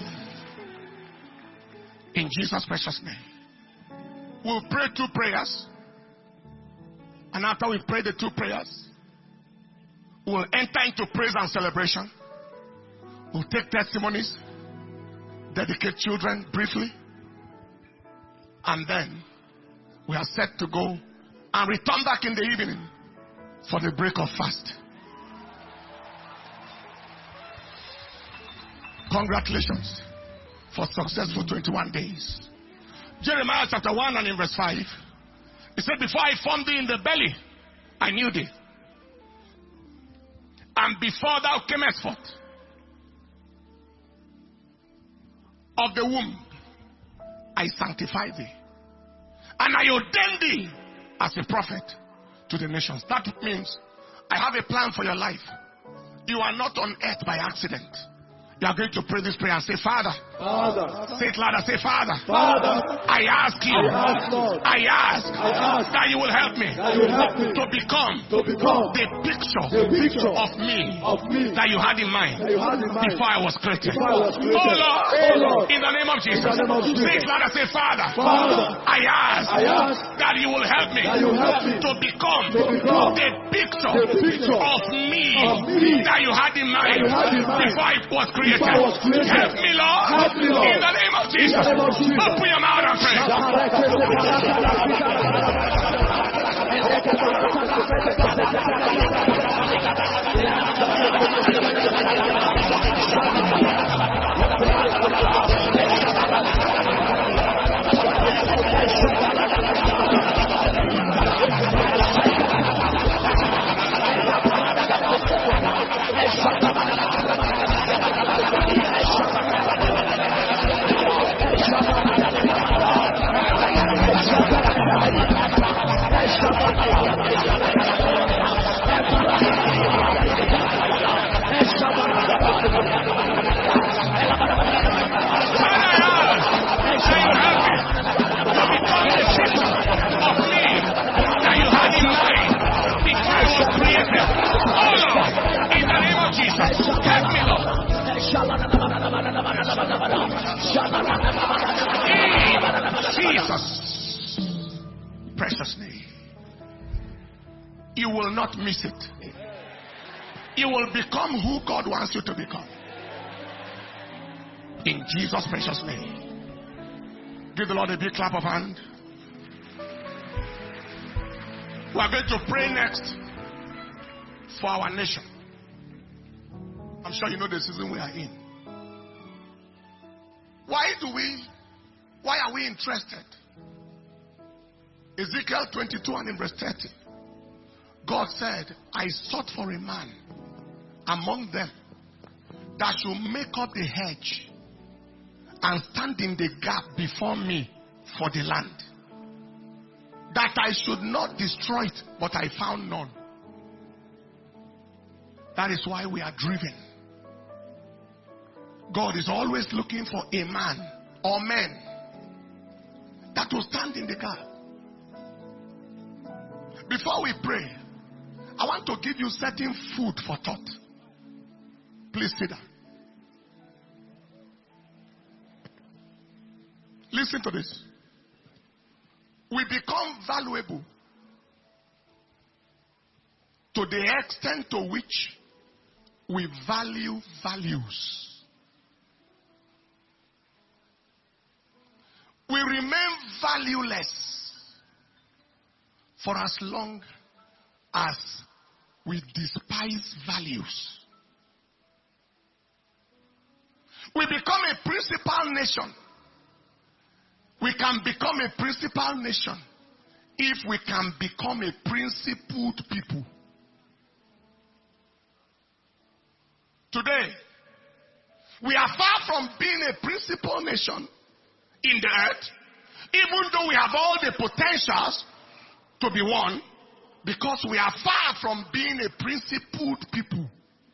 Speaker 1: In Jesus' precious name. We'll pray 2 prayers. And after we pray the 2 prayers, we'll enter into praise and celebration. We'll take testimonies, dedicate children briefly, and then we are set to go and return back in the evening for the break of fast. Congratulations for successful 21 days. Jeremiah chapter 1 and in verse 5, it said, before I formed thee in the belly, I knew thee. And before thou camest forth of the womb, I sanctified thee. And I ordained thee as a prophet to the nations. That means I have a plan for your life. You are not on earth by accident. You are going to pray this prayer and say, Father.
Speaker 3: Father.
Speaker 1: Say it louder. Say, Father.
Speaker 3: Father.
Speaker 1: I ask you. I ask that you will help me to become the picture of me that you had in mind before I was created. Oh Lord, In the name of Jesus. Say it loud and say, Father, I ask that you will help me to become the picture of me that you had in mind before I was created. Help me, Lord. In the name of Jesus. Open your mouth and pray. Jesus' precious name. You will not miss it. You will become who God wants you to become. In Jesus' precious name. Give the Lord a big clap of hand. We are going to pray next for our nation. I'm sure you know the season we are in. Why are we interested? Ezekiel 22 and in verse 30. God said, I sought for a man among them that should make up the hedge and stand in the gap before me for the land, that I should not destroy it, but I found none. That is why we are driven. God is always looking for a man or men that will stand in the gap. Before we pray, I want to give you certain food for thought. Please sit down. Listen to this. We become valuable to the extent to which we value values. We remain valueless for as long as we despise values. We become a principal nation. We can become a principal nation if we can become a principled people. Today, we are far from being a principal nation in the earth, even though we have all the potentials to be one, because we are far from being a principled people.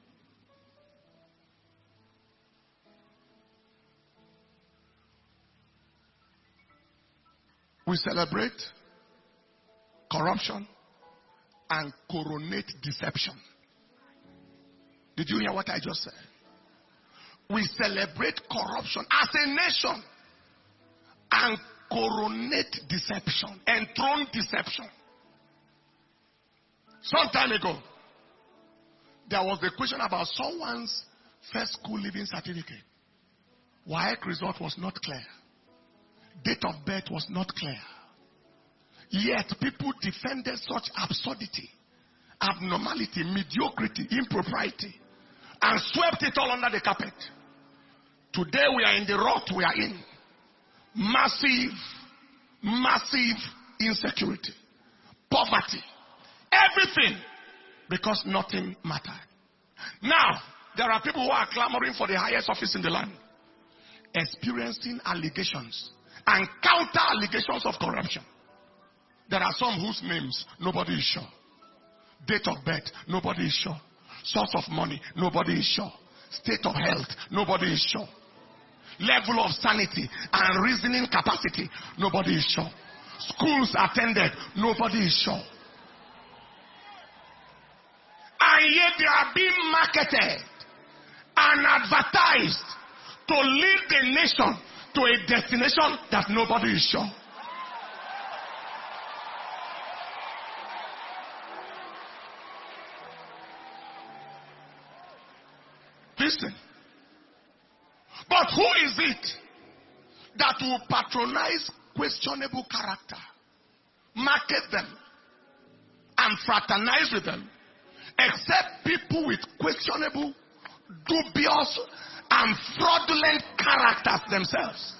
Speaker 1: We celebrate corruption and coronate deception. Did you hear what I just said? We celebrate corruption as a nation and coronate deception, enthrone deception. Some time ago, there was a question about someone's first school leaving certificate. WAEC result was not clear. Date of birth was not clear. Yet people defended such absurdity, abnormality, mediocrity, impropriety, and swept it all under the carpet. Today we are in the rut we are in. Massive insecurity, poverty, everything, because nothing mattered. Now, there are people who are clamoring for the highest office in the land, experiencing allegations and counter allegations of corruption. There are some whose names nobody is sure. Date of birth, nobody is sure. Source of money, nobody is sure. State of health, nobody is sure. Level of sanity and reasoning capacity, nobody is sure. Schools attended, nobody is sure. And yet they are being marketed and advertised to lead the nation to a destination that nobody is sure. Listen. But who is it that will patronize questionable character, market them, and fraternize with them, except people with questionable, dubious, and fraudulent characters themselves?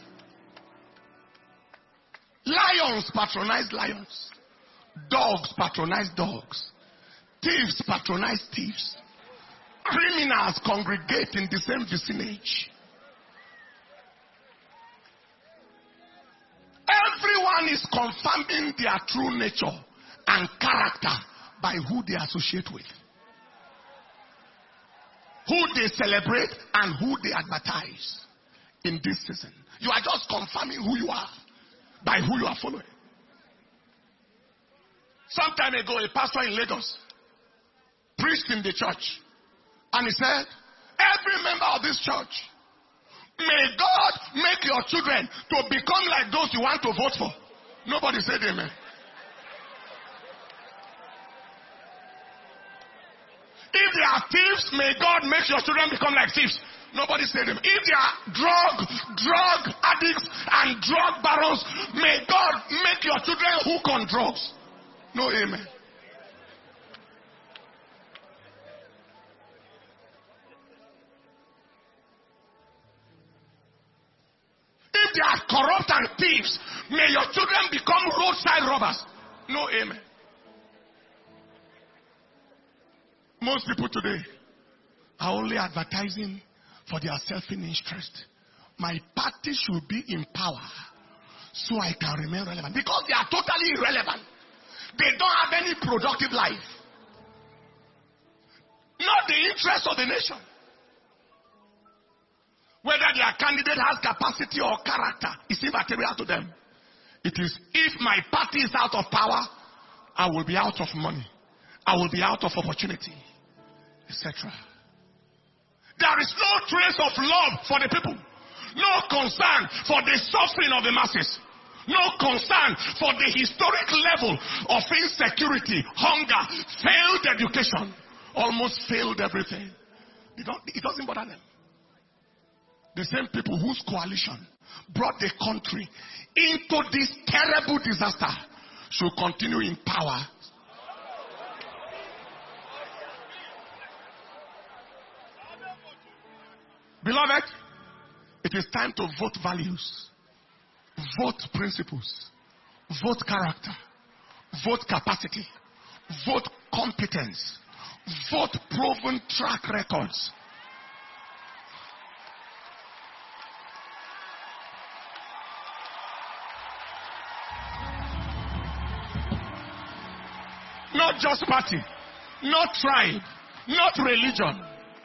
Speaker 1: Lions patronize lions. Dogs patronize dogs. Thieves patronize thieves. Criminals congregate in the same vicinage. Everyone is confirming their true nature and character by who they associate with, who they celebrate, and who they advertise in this season. You are just confirming who you are by who you are following. Some time ago, a pastor in Lagos preached in the church, and he said, every member of this church, may God make your children to become like those you want to vote for. Nobody said amen. If they are thieves, may God make your children become like thieves. Nobody said amen. If they are drug addicts and drug barons, may God make your children hook on drugs. No amen. If they are corrupt and thieves, may your children become roadside robbers. No amen. Most people today are only advertising for their self-interest. My party should be in power so I can remain relevant. Because they are totally irrelevant. They don't have any productive life. Not the interest of the nation. Whether their candidate has capacity or character is immaterial to them. It is, if my party is out of power, I will be out of money. I will be out of opportunity, etc. There is no trace of love for the people. No concern for the suffering of the masses. No concern for the historic level of insecurity, hunger, failed education, almost failed everything. It doesn't bother them. The same people whose coalition brought the country into this terrible disaster should continue in power. Beloved, it is time to vote values, vote principles, vote character, vote capacity, vote competence, vote proven track records. Not just party, not tribe, not religion.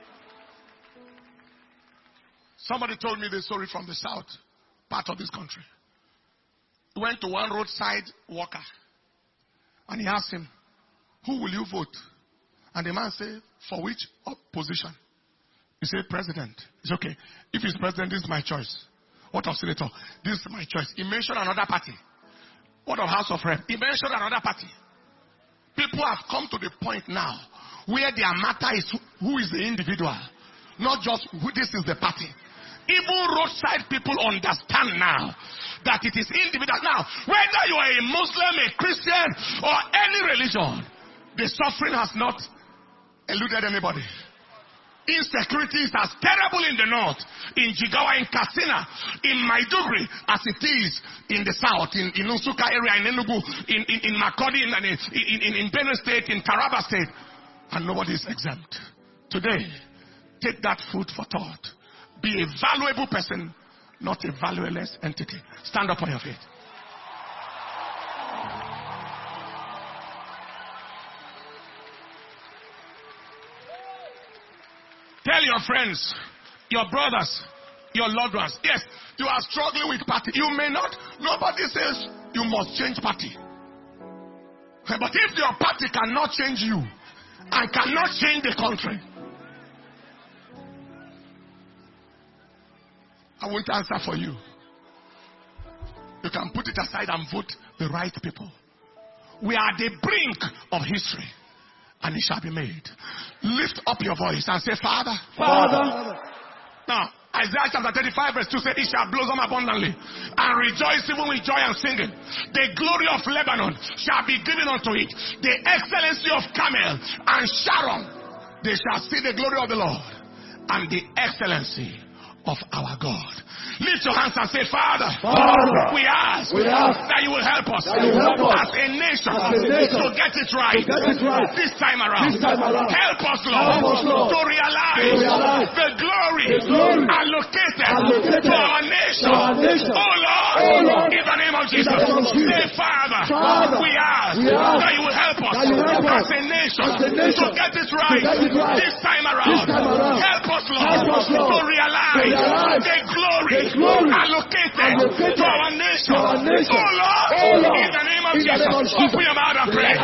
Speaker 1: Somebody told me the story from the south part of this country. He went to one roadside worker and he asked him, who will you vote? And the man said, for which position? He said, president. It's okay. If he's president, this is my choice. What of senator? This is my choice. He mentioned another party. What of House of Rep? He mentioned another party. People have come to the point now where their matter is who is the individual, not just who this is the party. Even roadside people understand now that it is individual. Now, whether you are a Muslim, a Christian, or any religion, the suffering has not eluded anybody. Insecurity is as terrible in the north, in Jigawa, in Katsina, in Maiduguri, as it is in the south, in Nsuka area, in Enugu, in Makurdi, in Benue State, in Taraba State. And nobody is exempt. Today, take that food for thought. Be a valuable person, not a valueless entity. Stand up on your feet. Tell your friends, your brothers, your loved ones. Yes, you are struggling with party. You may not. Nobody says you must change party. But if your party cannot change you and cannot change the country, I won't answer for you. You can put it aside and vote the right people. We are at the brink of history, and it shall be made. Lift up your voice and say, Father.
Speaker 3: Father.
Speaker 1: Now, Isaiah chapter 35 verse 2 said, it shall blossom abundantly and rejoice even with joy and singing. The glory of Lebanon shall be given unto it. The excellency of Carmel and Sharon. They shall see the glory of the Lord and the excellency of our God. Lift your hands and say, Father,
Speaker 3: Father,
Speaker 1: we ask that you will help us, as a nation to get it right, this time around. Help us, Lord, to realize the glory allocated to our nation. Oh Lord, in the name of Jesus, say, Father, we ask that you will help us as a nation to get it right this time around. Help us, Lord, to realize the glory allocated to our nation. Oh Lord, in the name of Jesus, open your mouth and pray.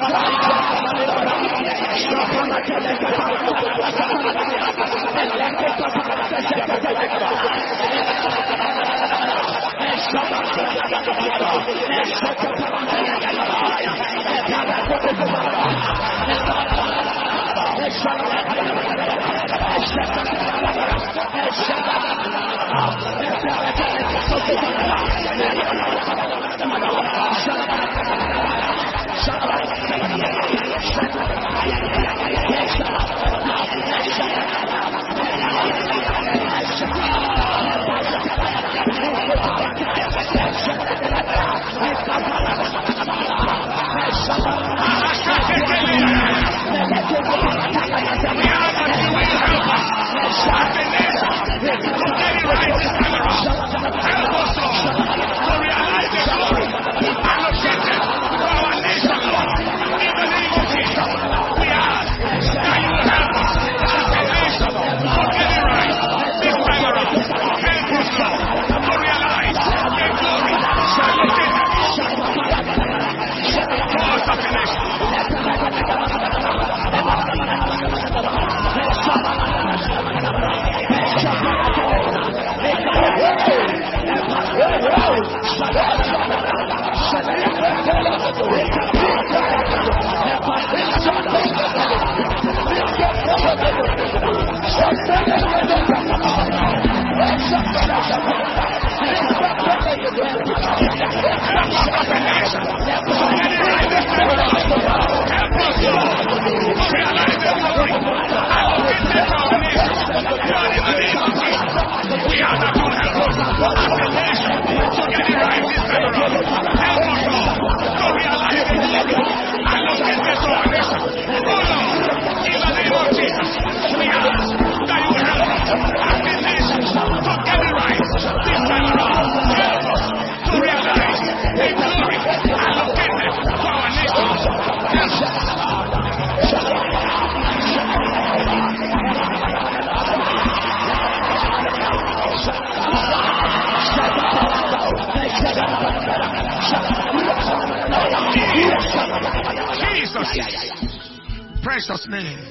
Speaker 1: Precious name.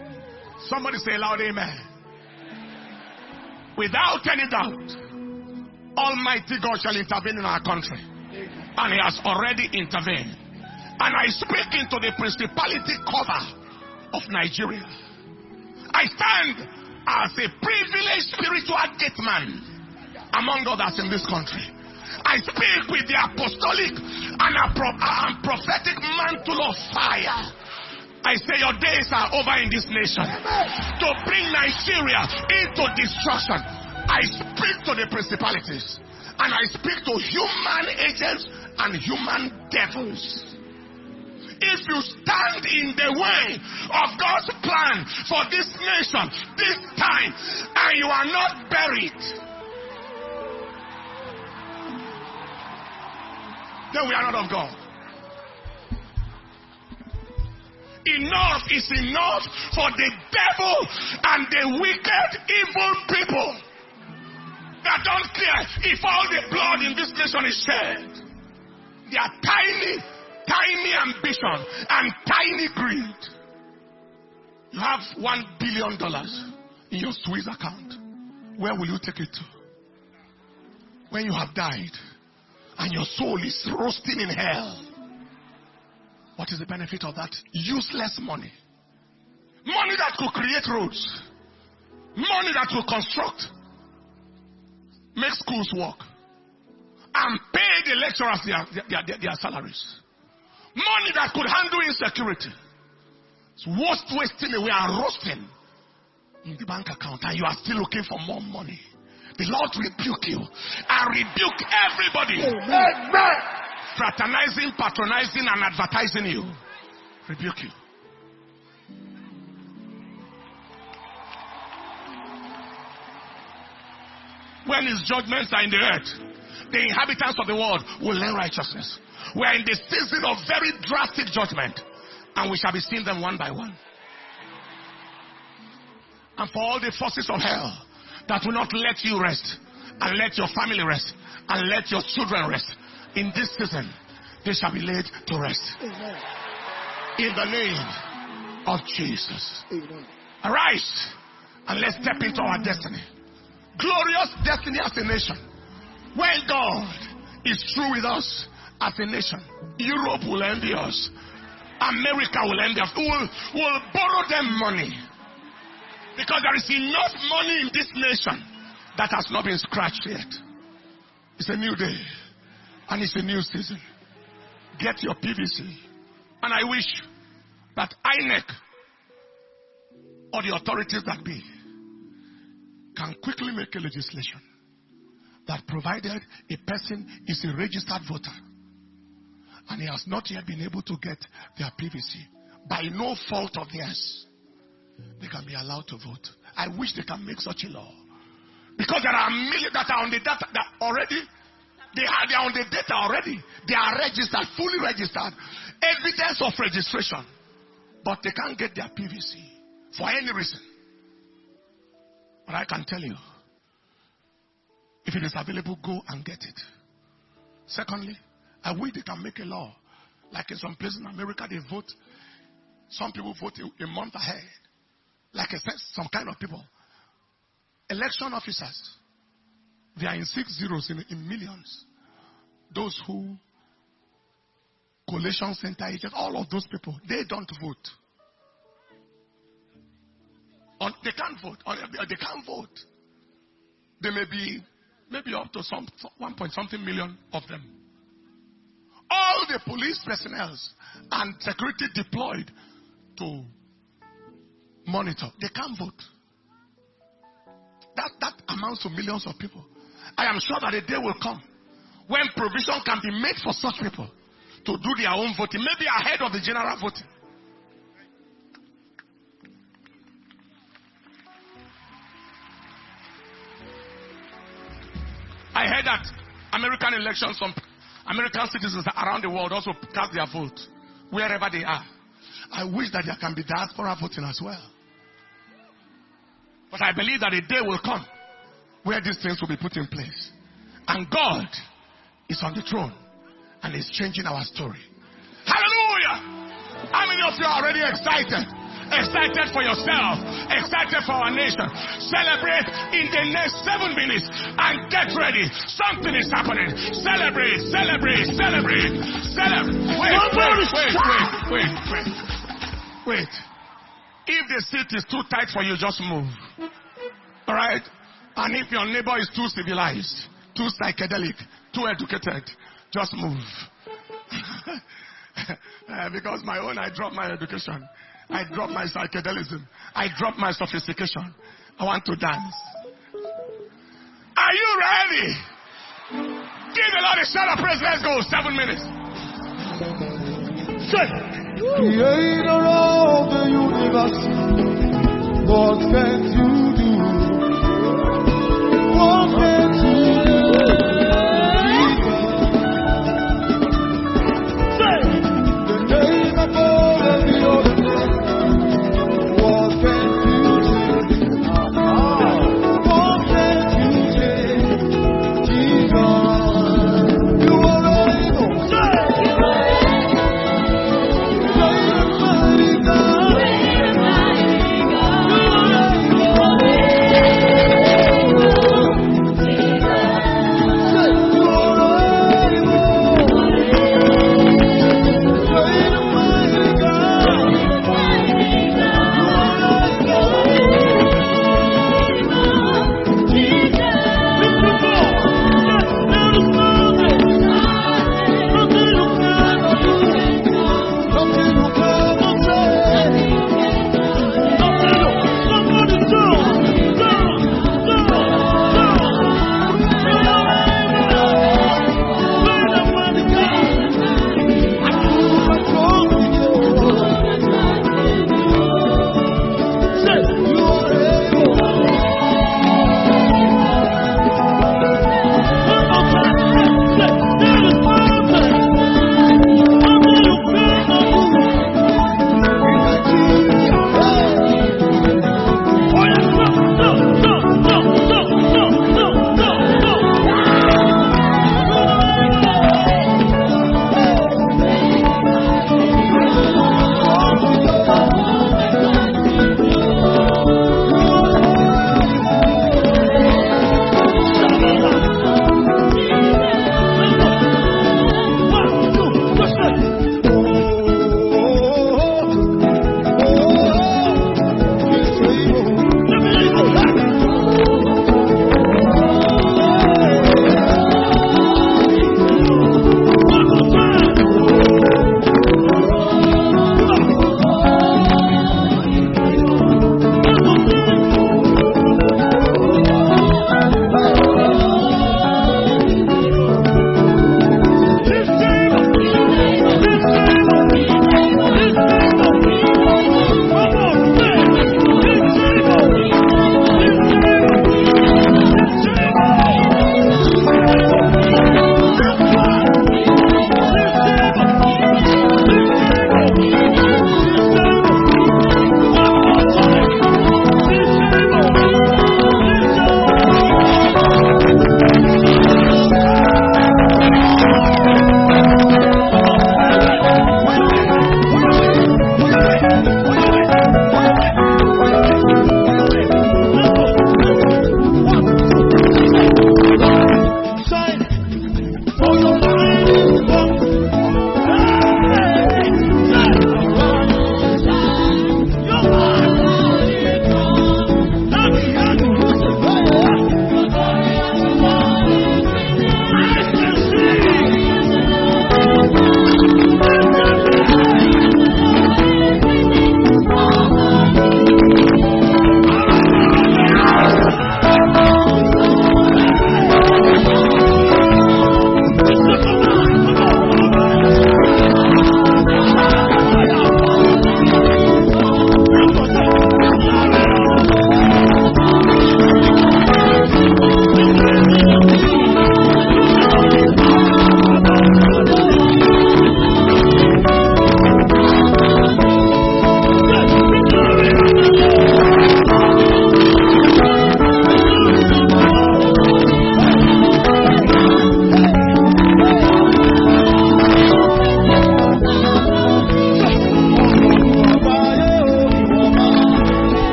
Speaker 1: Somebody say loud amen. Without any doubt, Almighty God shall intervene in our country. And He has already intervened. And I speak into the principality cover of Nigeria. I stand as a privileged spiritual gate man among others in this country. I speak with the apostolic and prophetic mantle of fire. I say your days are over in this nation to bring Nigeria into destruction. I speak to the principalities and I speak to human agents and human devils. If you stand in the way of God's plan for this nation this time and you are not buried, then we are not of God. Enough is enough for the devil and the wicked, evil people that don't care if all the blood in this nation is shed. They are tiny ambition and tiny greed. You have $1 billion in your Swiss account. Where will you take it to? when you have died and your soul is roasting in hell, what is the benefit of that? Useless money. Money that could create roads. Money that will construct, make schools work, and pay the lecturers their salaries. Money that could handle insecurity. It's worth wasting away and roasting in the bank account, and you are still looking for more money. The Lord rebuke you. I rebuke everybody. Amen. Fraternizing, patronizing, and advertising you. Rebuke you. When his judgments are in the earth, the inhabitants of the world will learn righteousness. We are in the season of very drastic judgment, and we shall be seeing them one by one. And for all the forces of hell that will not let you rest, and let your family rest, and let your children rest, in this season, they shall be laid to rest. Amen. In the name of Jesus. Amen. Arise, and let's step into our destiny. Glorious destiny as a nation. When God is through with us as a nation, Europe will envy us. America will envy us. We'll borrow them money. Because there is enough money in this nation that has not been scratched yet. It's a new day. And it's a new season. Get your PVC. And I wish that INEC or the authorities that be can quickly make a legislation that provided a person is a registered voter and he has not yet been able to get their PVC, by no fault of theirs, they can be allowed to vote. I wish they can make such a law. Because there are millions that are on the data that already, they are on the data already. They are registered, fully registered. Evidence of registration. But they can't get their PVC for any reason. But I can tell you, if it is available, go and get it. Secondly, I wish they can make a law. Like in some places in America, they vote. Some people vote a month ahead. Like I said, some kind of people. Election officers, they are in 6 zeros in millions. Those who, collation center agents, all of those people, they don't vote. They can't vote. They can't vote. There may be maybe up to 1 million of them. All the police personnel and security deployed to monitor, they can't vote. That amounts to millions of people. I am sure that a day will come when provision can be made for such people to do their own voting, maybe ahead of the general voting. I heard that American elections, some American citizens around the world also cast their vote wherever they are. I wish that there can be diaspora voting as well. But I believe that a day will come where these things will be put in place. And God is on the throne and is changing our story. Hallelujah! How many of you are already excited? Excited for yourself, excited for our nation. Celebrate in the next 7 minutes and get ready. Something is happening. Celebrate, celebrate, celebrate, celebrate. Wait. If the seat is too tight for you, just move. Alright? And if your neighbor is too civilized, too psychedelic, too educated, just move. Because my own, I dropped my education. I dropped my psychedelism. I dropped my sophistication. I want to dance. Are you ready? Give the Lord a shout of praise. Let's go. 7 minutes.
Speaker 3: Creator of the universe, what can you do? What can you do? The name above every other name. What can you do? What can you do? Jesus, you are able.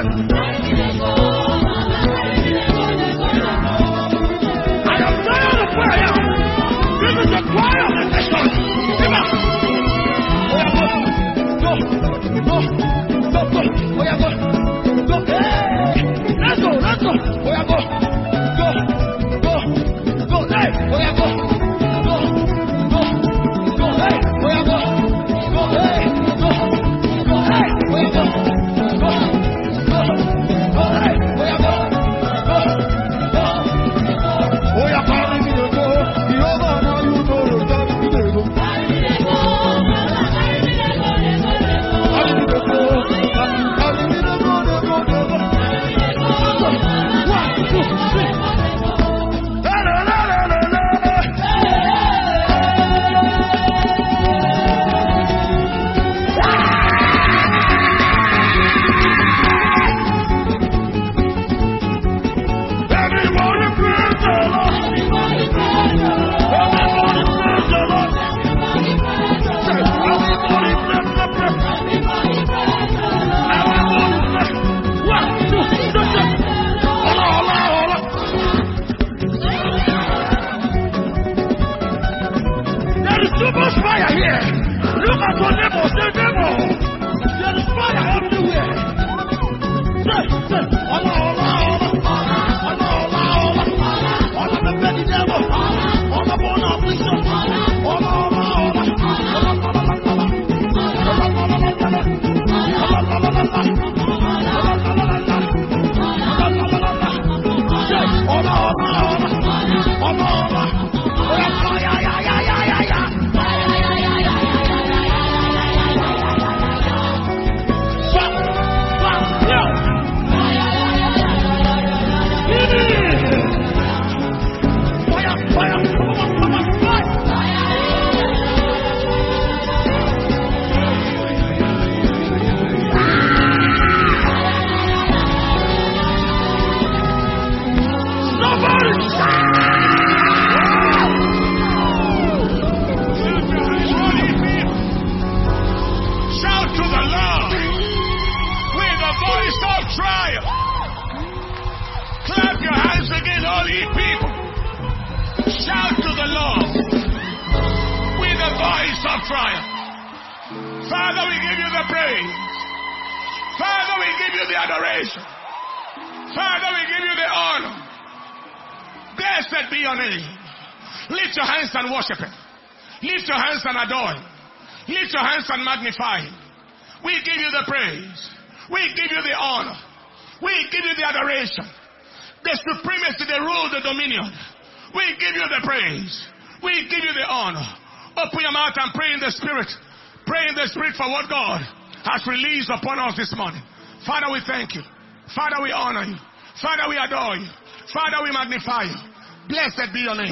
Speaker 2: Magnify Him. We give you the praise. We give you the honor. We give you the adoration. The supremacy, the rule, the dominion. We give you the praise. We give you the honor. Open your mouth and pray in the Spirit. Pray in the Spirit for what God has released upon us this morning. Father, we thank you. Father, we honor you. Father, we adore you. Father, we magnify you. Blessed be your name.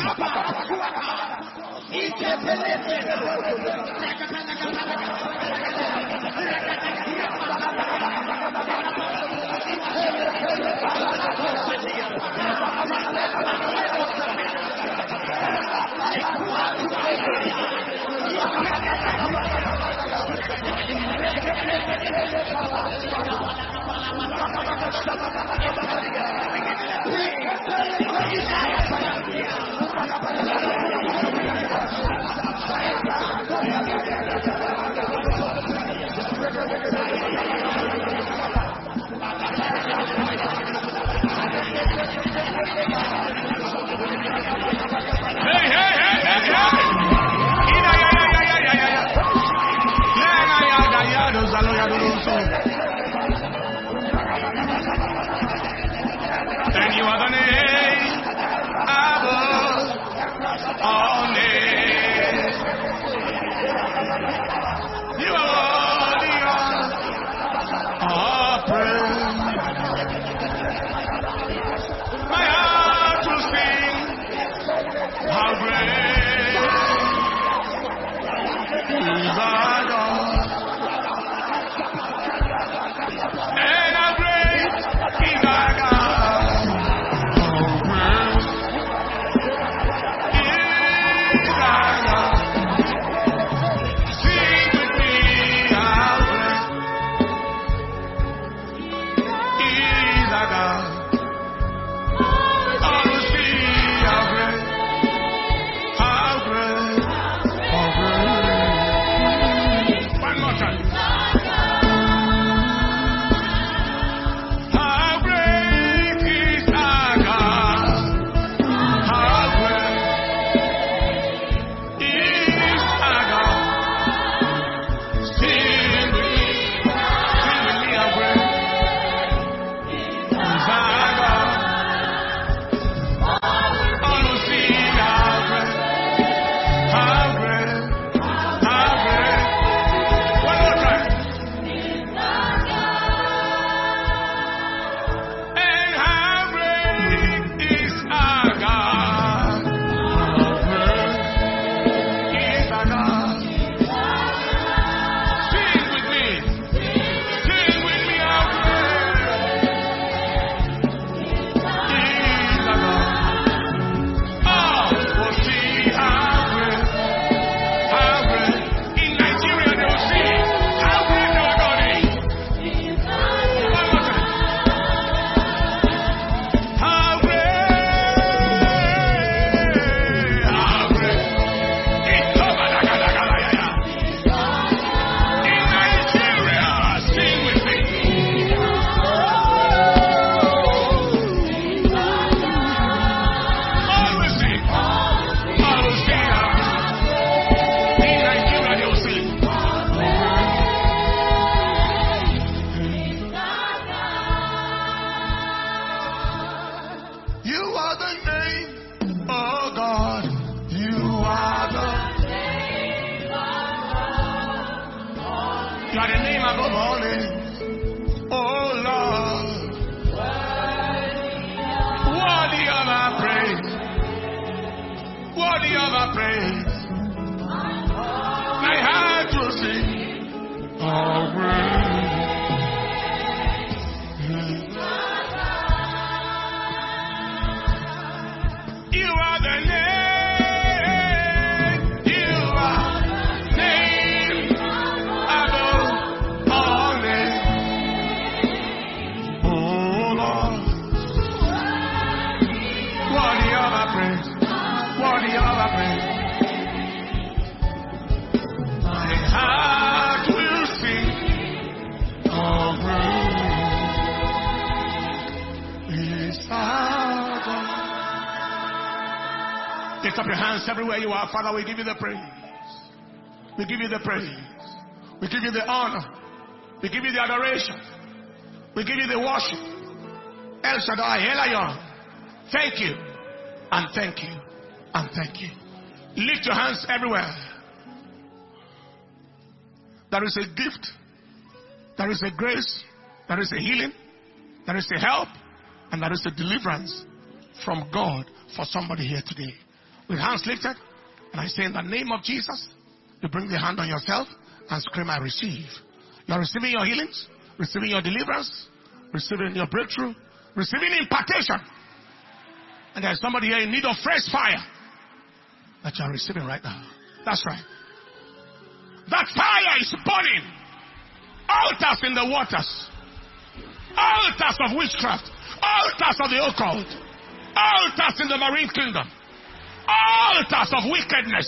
Speaker 1: You are the name above all names. Oh Lord. Worthy of our praise. Worthy of our praise. My heart will sing. Oh, praise. You are the name. You are name above all names. Oh Lord. Worthy of our praise. Worthy of our praise. My heart will sing. Oh, praise is our God. Lift up your hands everywhere you are. Father, we give you the praise. We give you the praise. We give you the honor. We give you the adoration. We give you the worship. El Shaddai, Elion. Thank you. And thank you. And thank you. Lift your hands everywhere. There is a gift. There is a grace. There is a healing. There is a help. And there is a deliverance from God for somebody here today. With hands lifted, and I say in the name of Jesus, you bring the hand on yourself and scream, I receive. You are receiving your healings, receiving your deliverance, receiving your breakthrough, receiving impartation. And there's somebody here in need of fresh fire that you are receiving right now. That's right. That fire is burning. Altars in the waters. Altars of witchcraft. Altars of the occult. Altars in the marine kingdom. Altars of wickedness.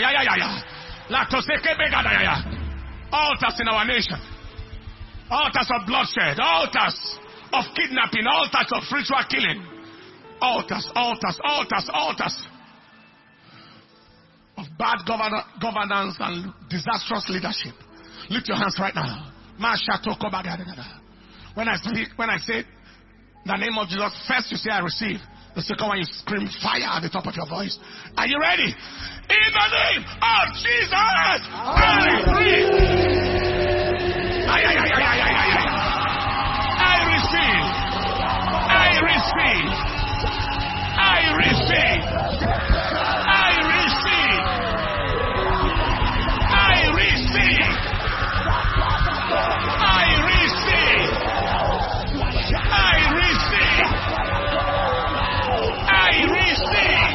Speaker 1: Altars in our nation. Altars of bloodshed. Altars of kidnapping. Altars of ritual killing. Altars, altars, altars, altars of bad governance and disastrous leadership. Lift your hands right now. When I say the name of Jesus, first you say I receive. The second one you scream fire at the top of your voice. Are you ready? In the name of Jesus, I receive. I receive. I receive. I receive. I receive. I receive. I receive. I receive. I receive.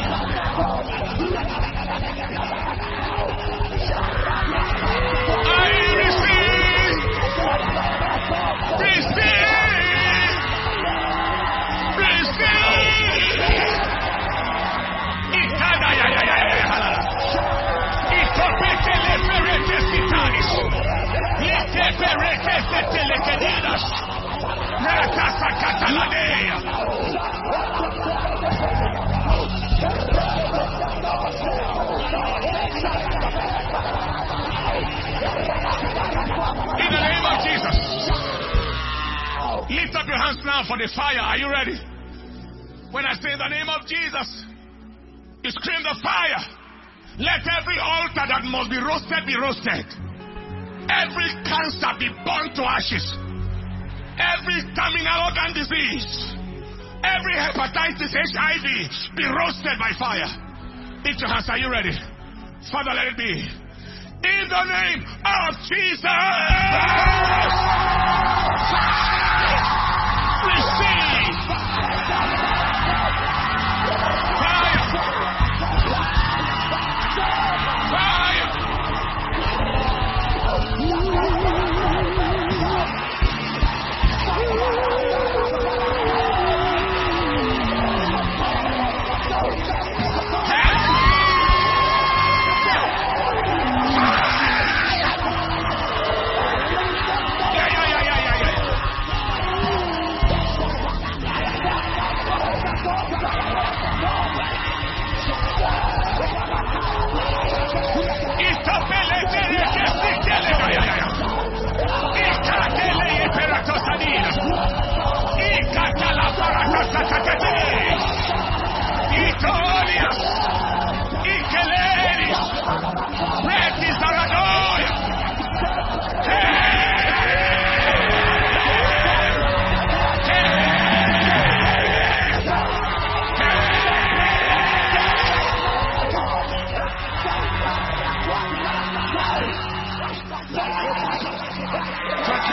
Speaker 1: I receive. Receive. Receive. In the name of Jesus, lift up your hands now for the fire. Are you ready? When I say in the name of Jesus, you scream the fire. Let every altar that must be roasted be roasted. Every cancer be burned to ashes. Every terminal organ disease, every hepatitis, HIV be roasted by fire. Lift your hands. Are you ready? Father, let it be. In the name of Jesus. Receive. Fire. Fire.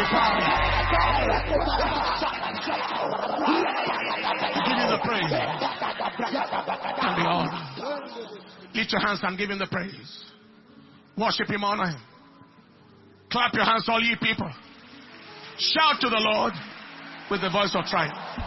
Speaker 2: Give him the praise and the honor. Lift your hands and give him the praise. Worship him, honor him. Clap your hands, all ye people. Shout to the Lord with the voice of triumph.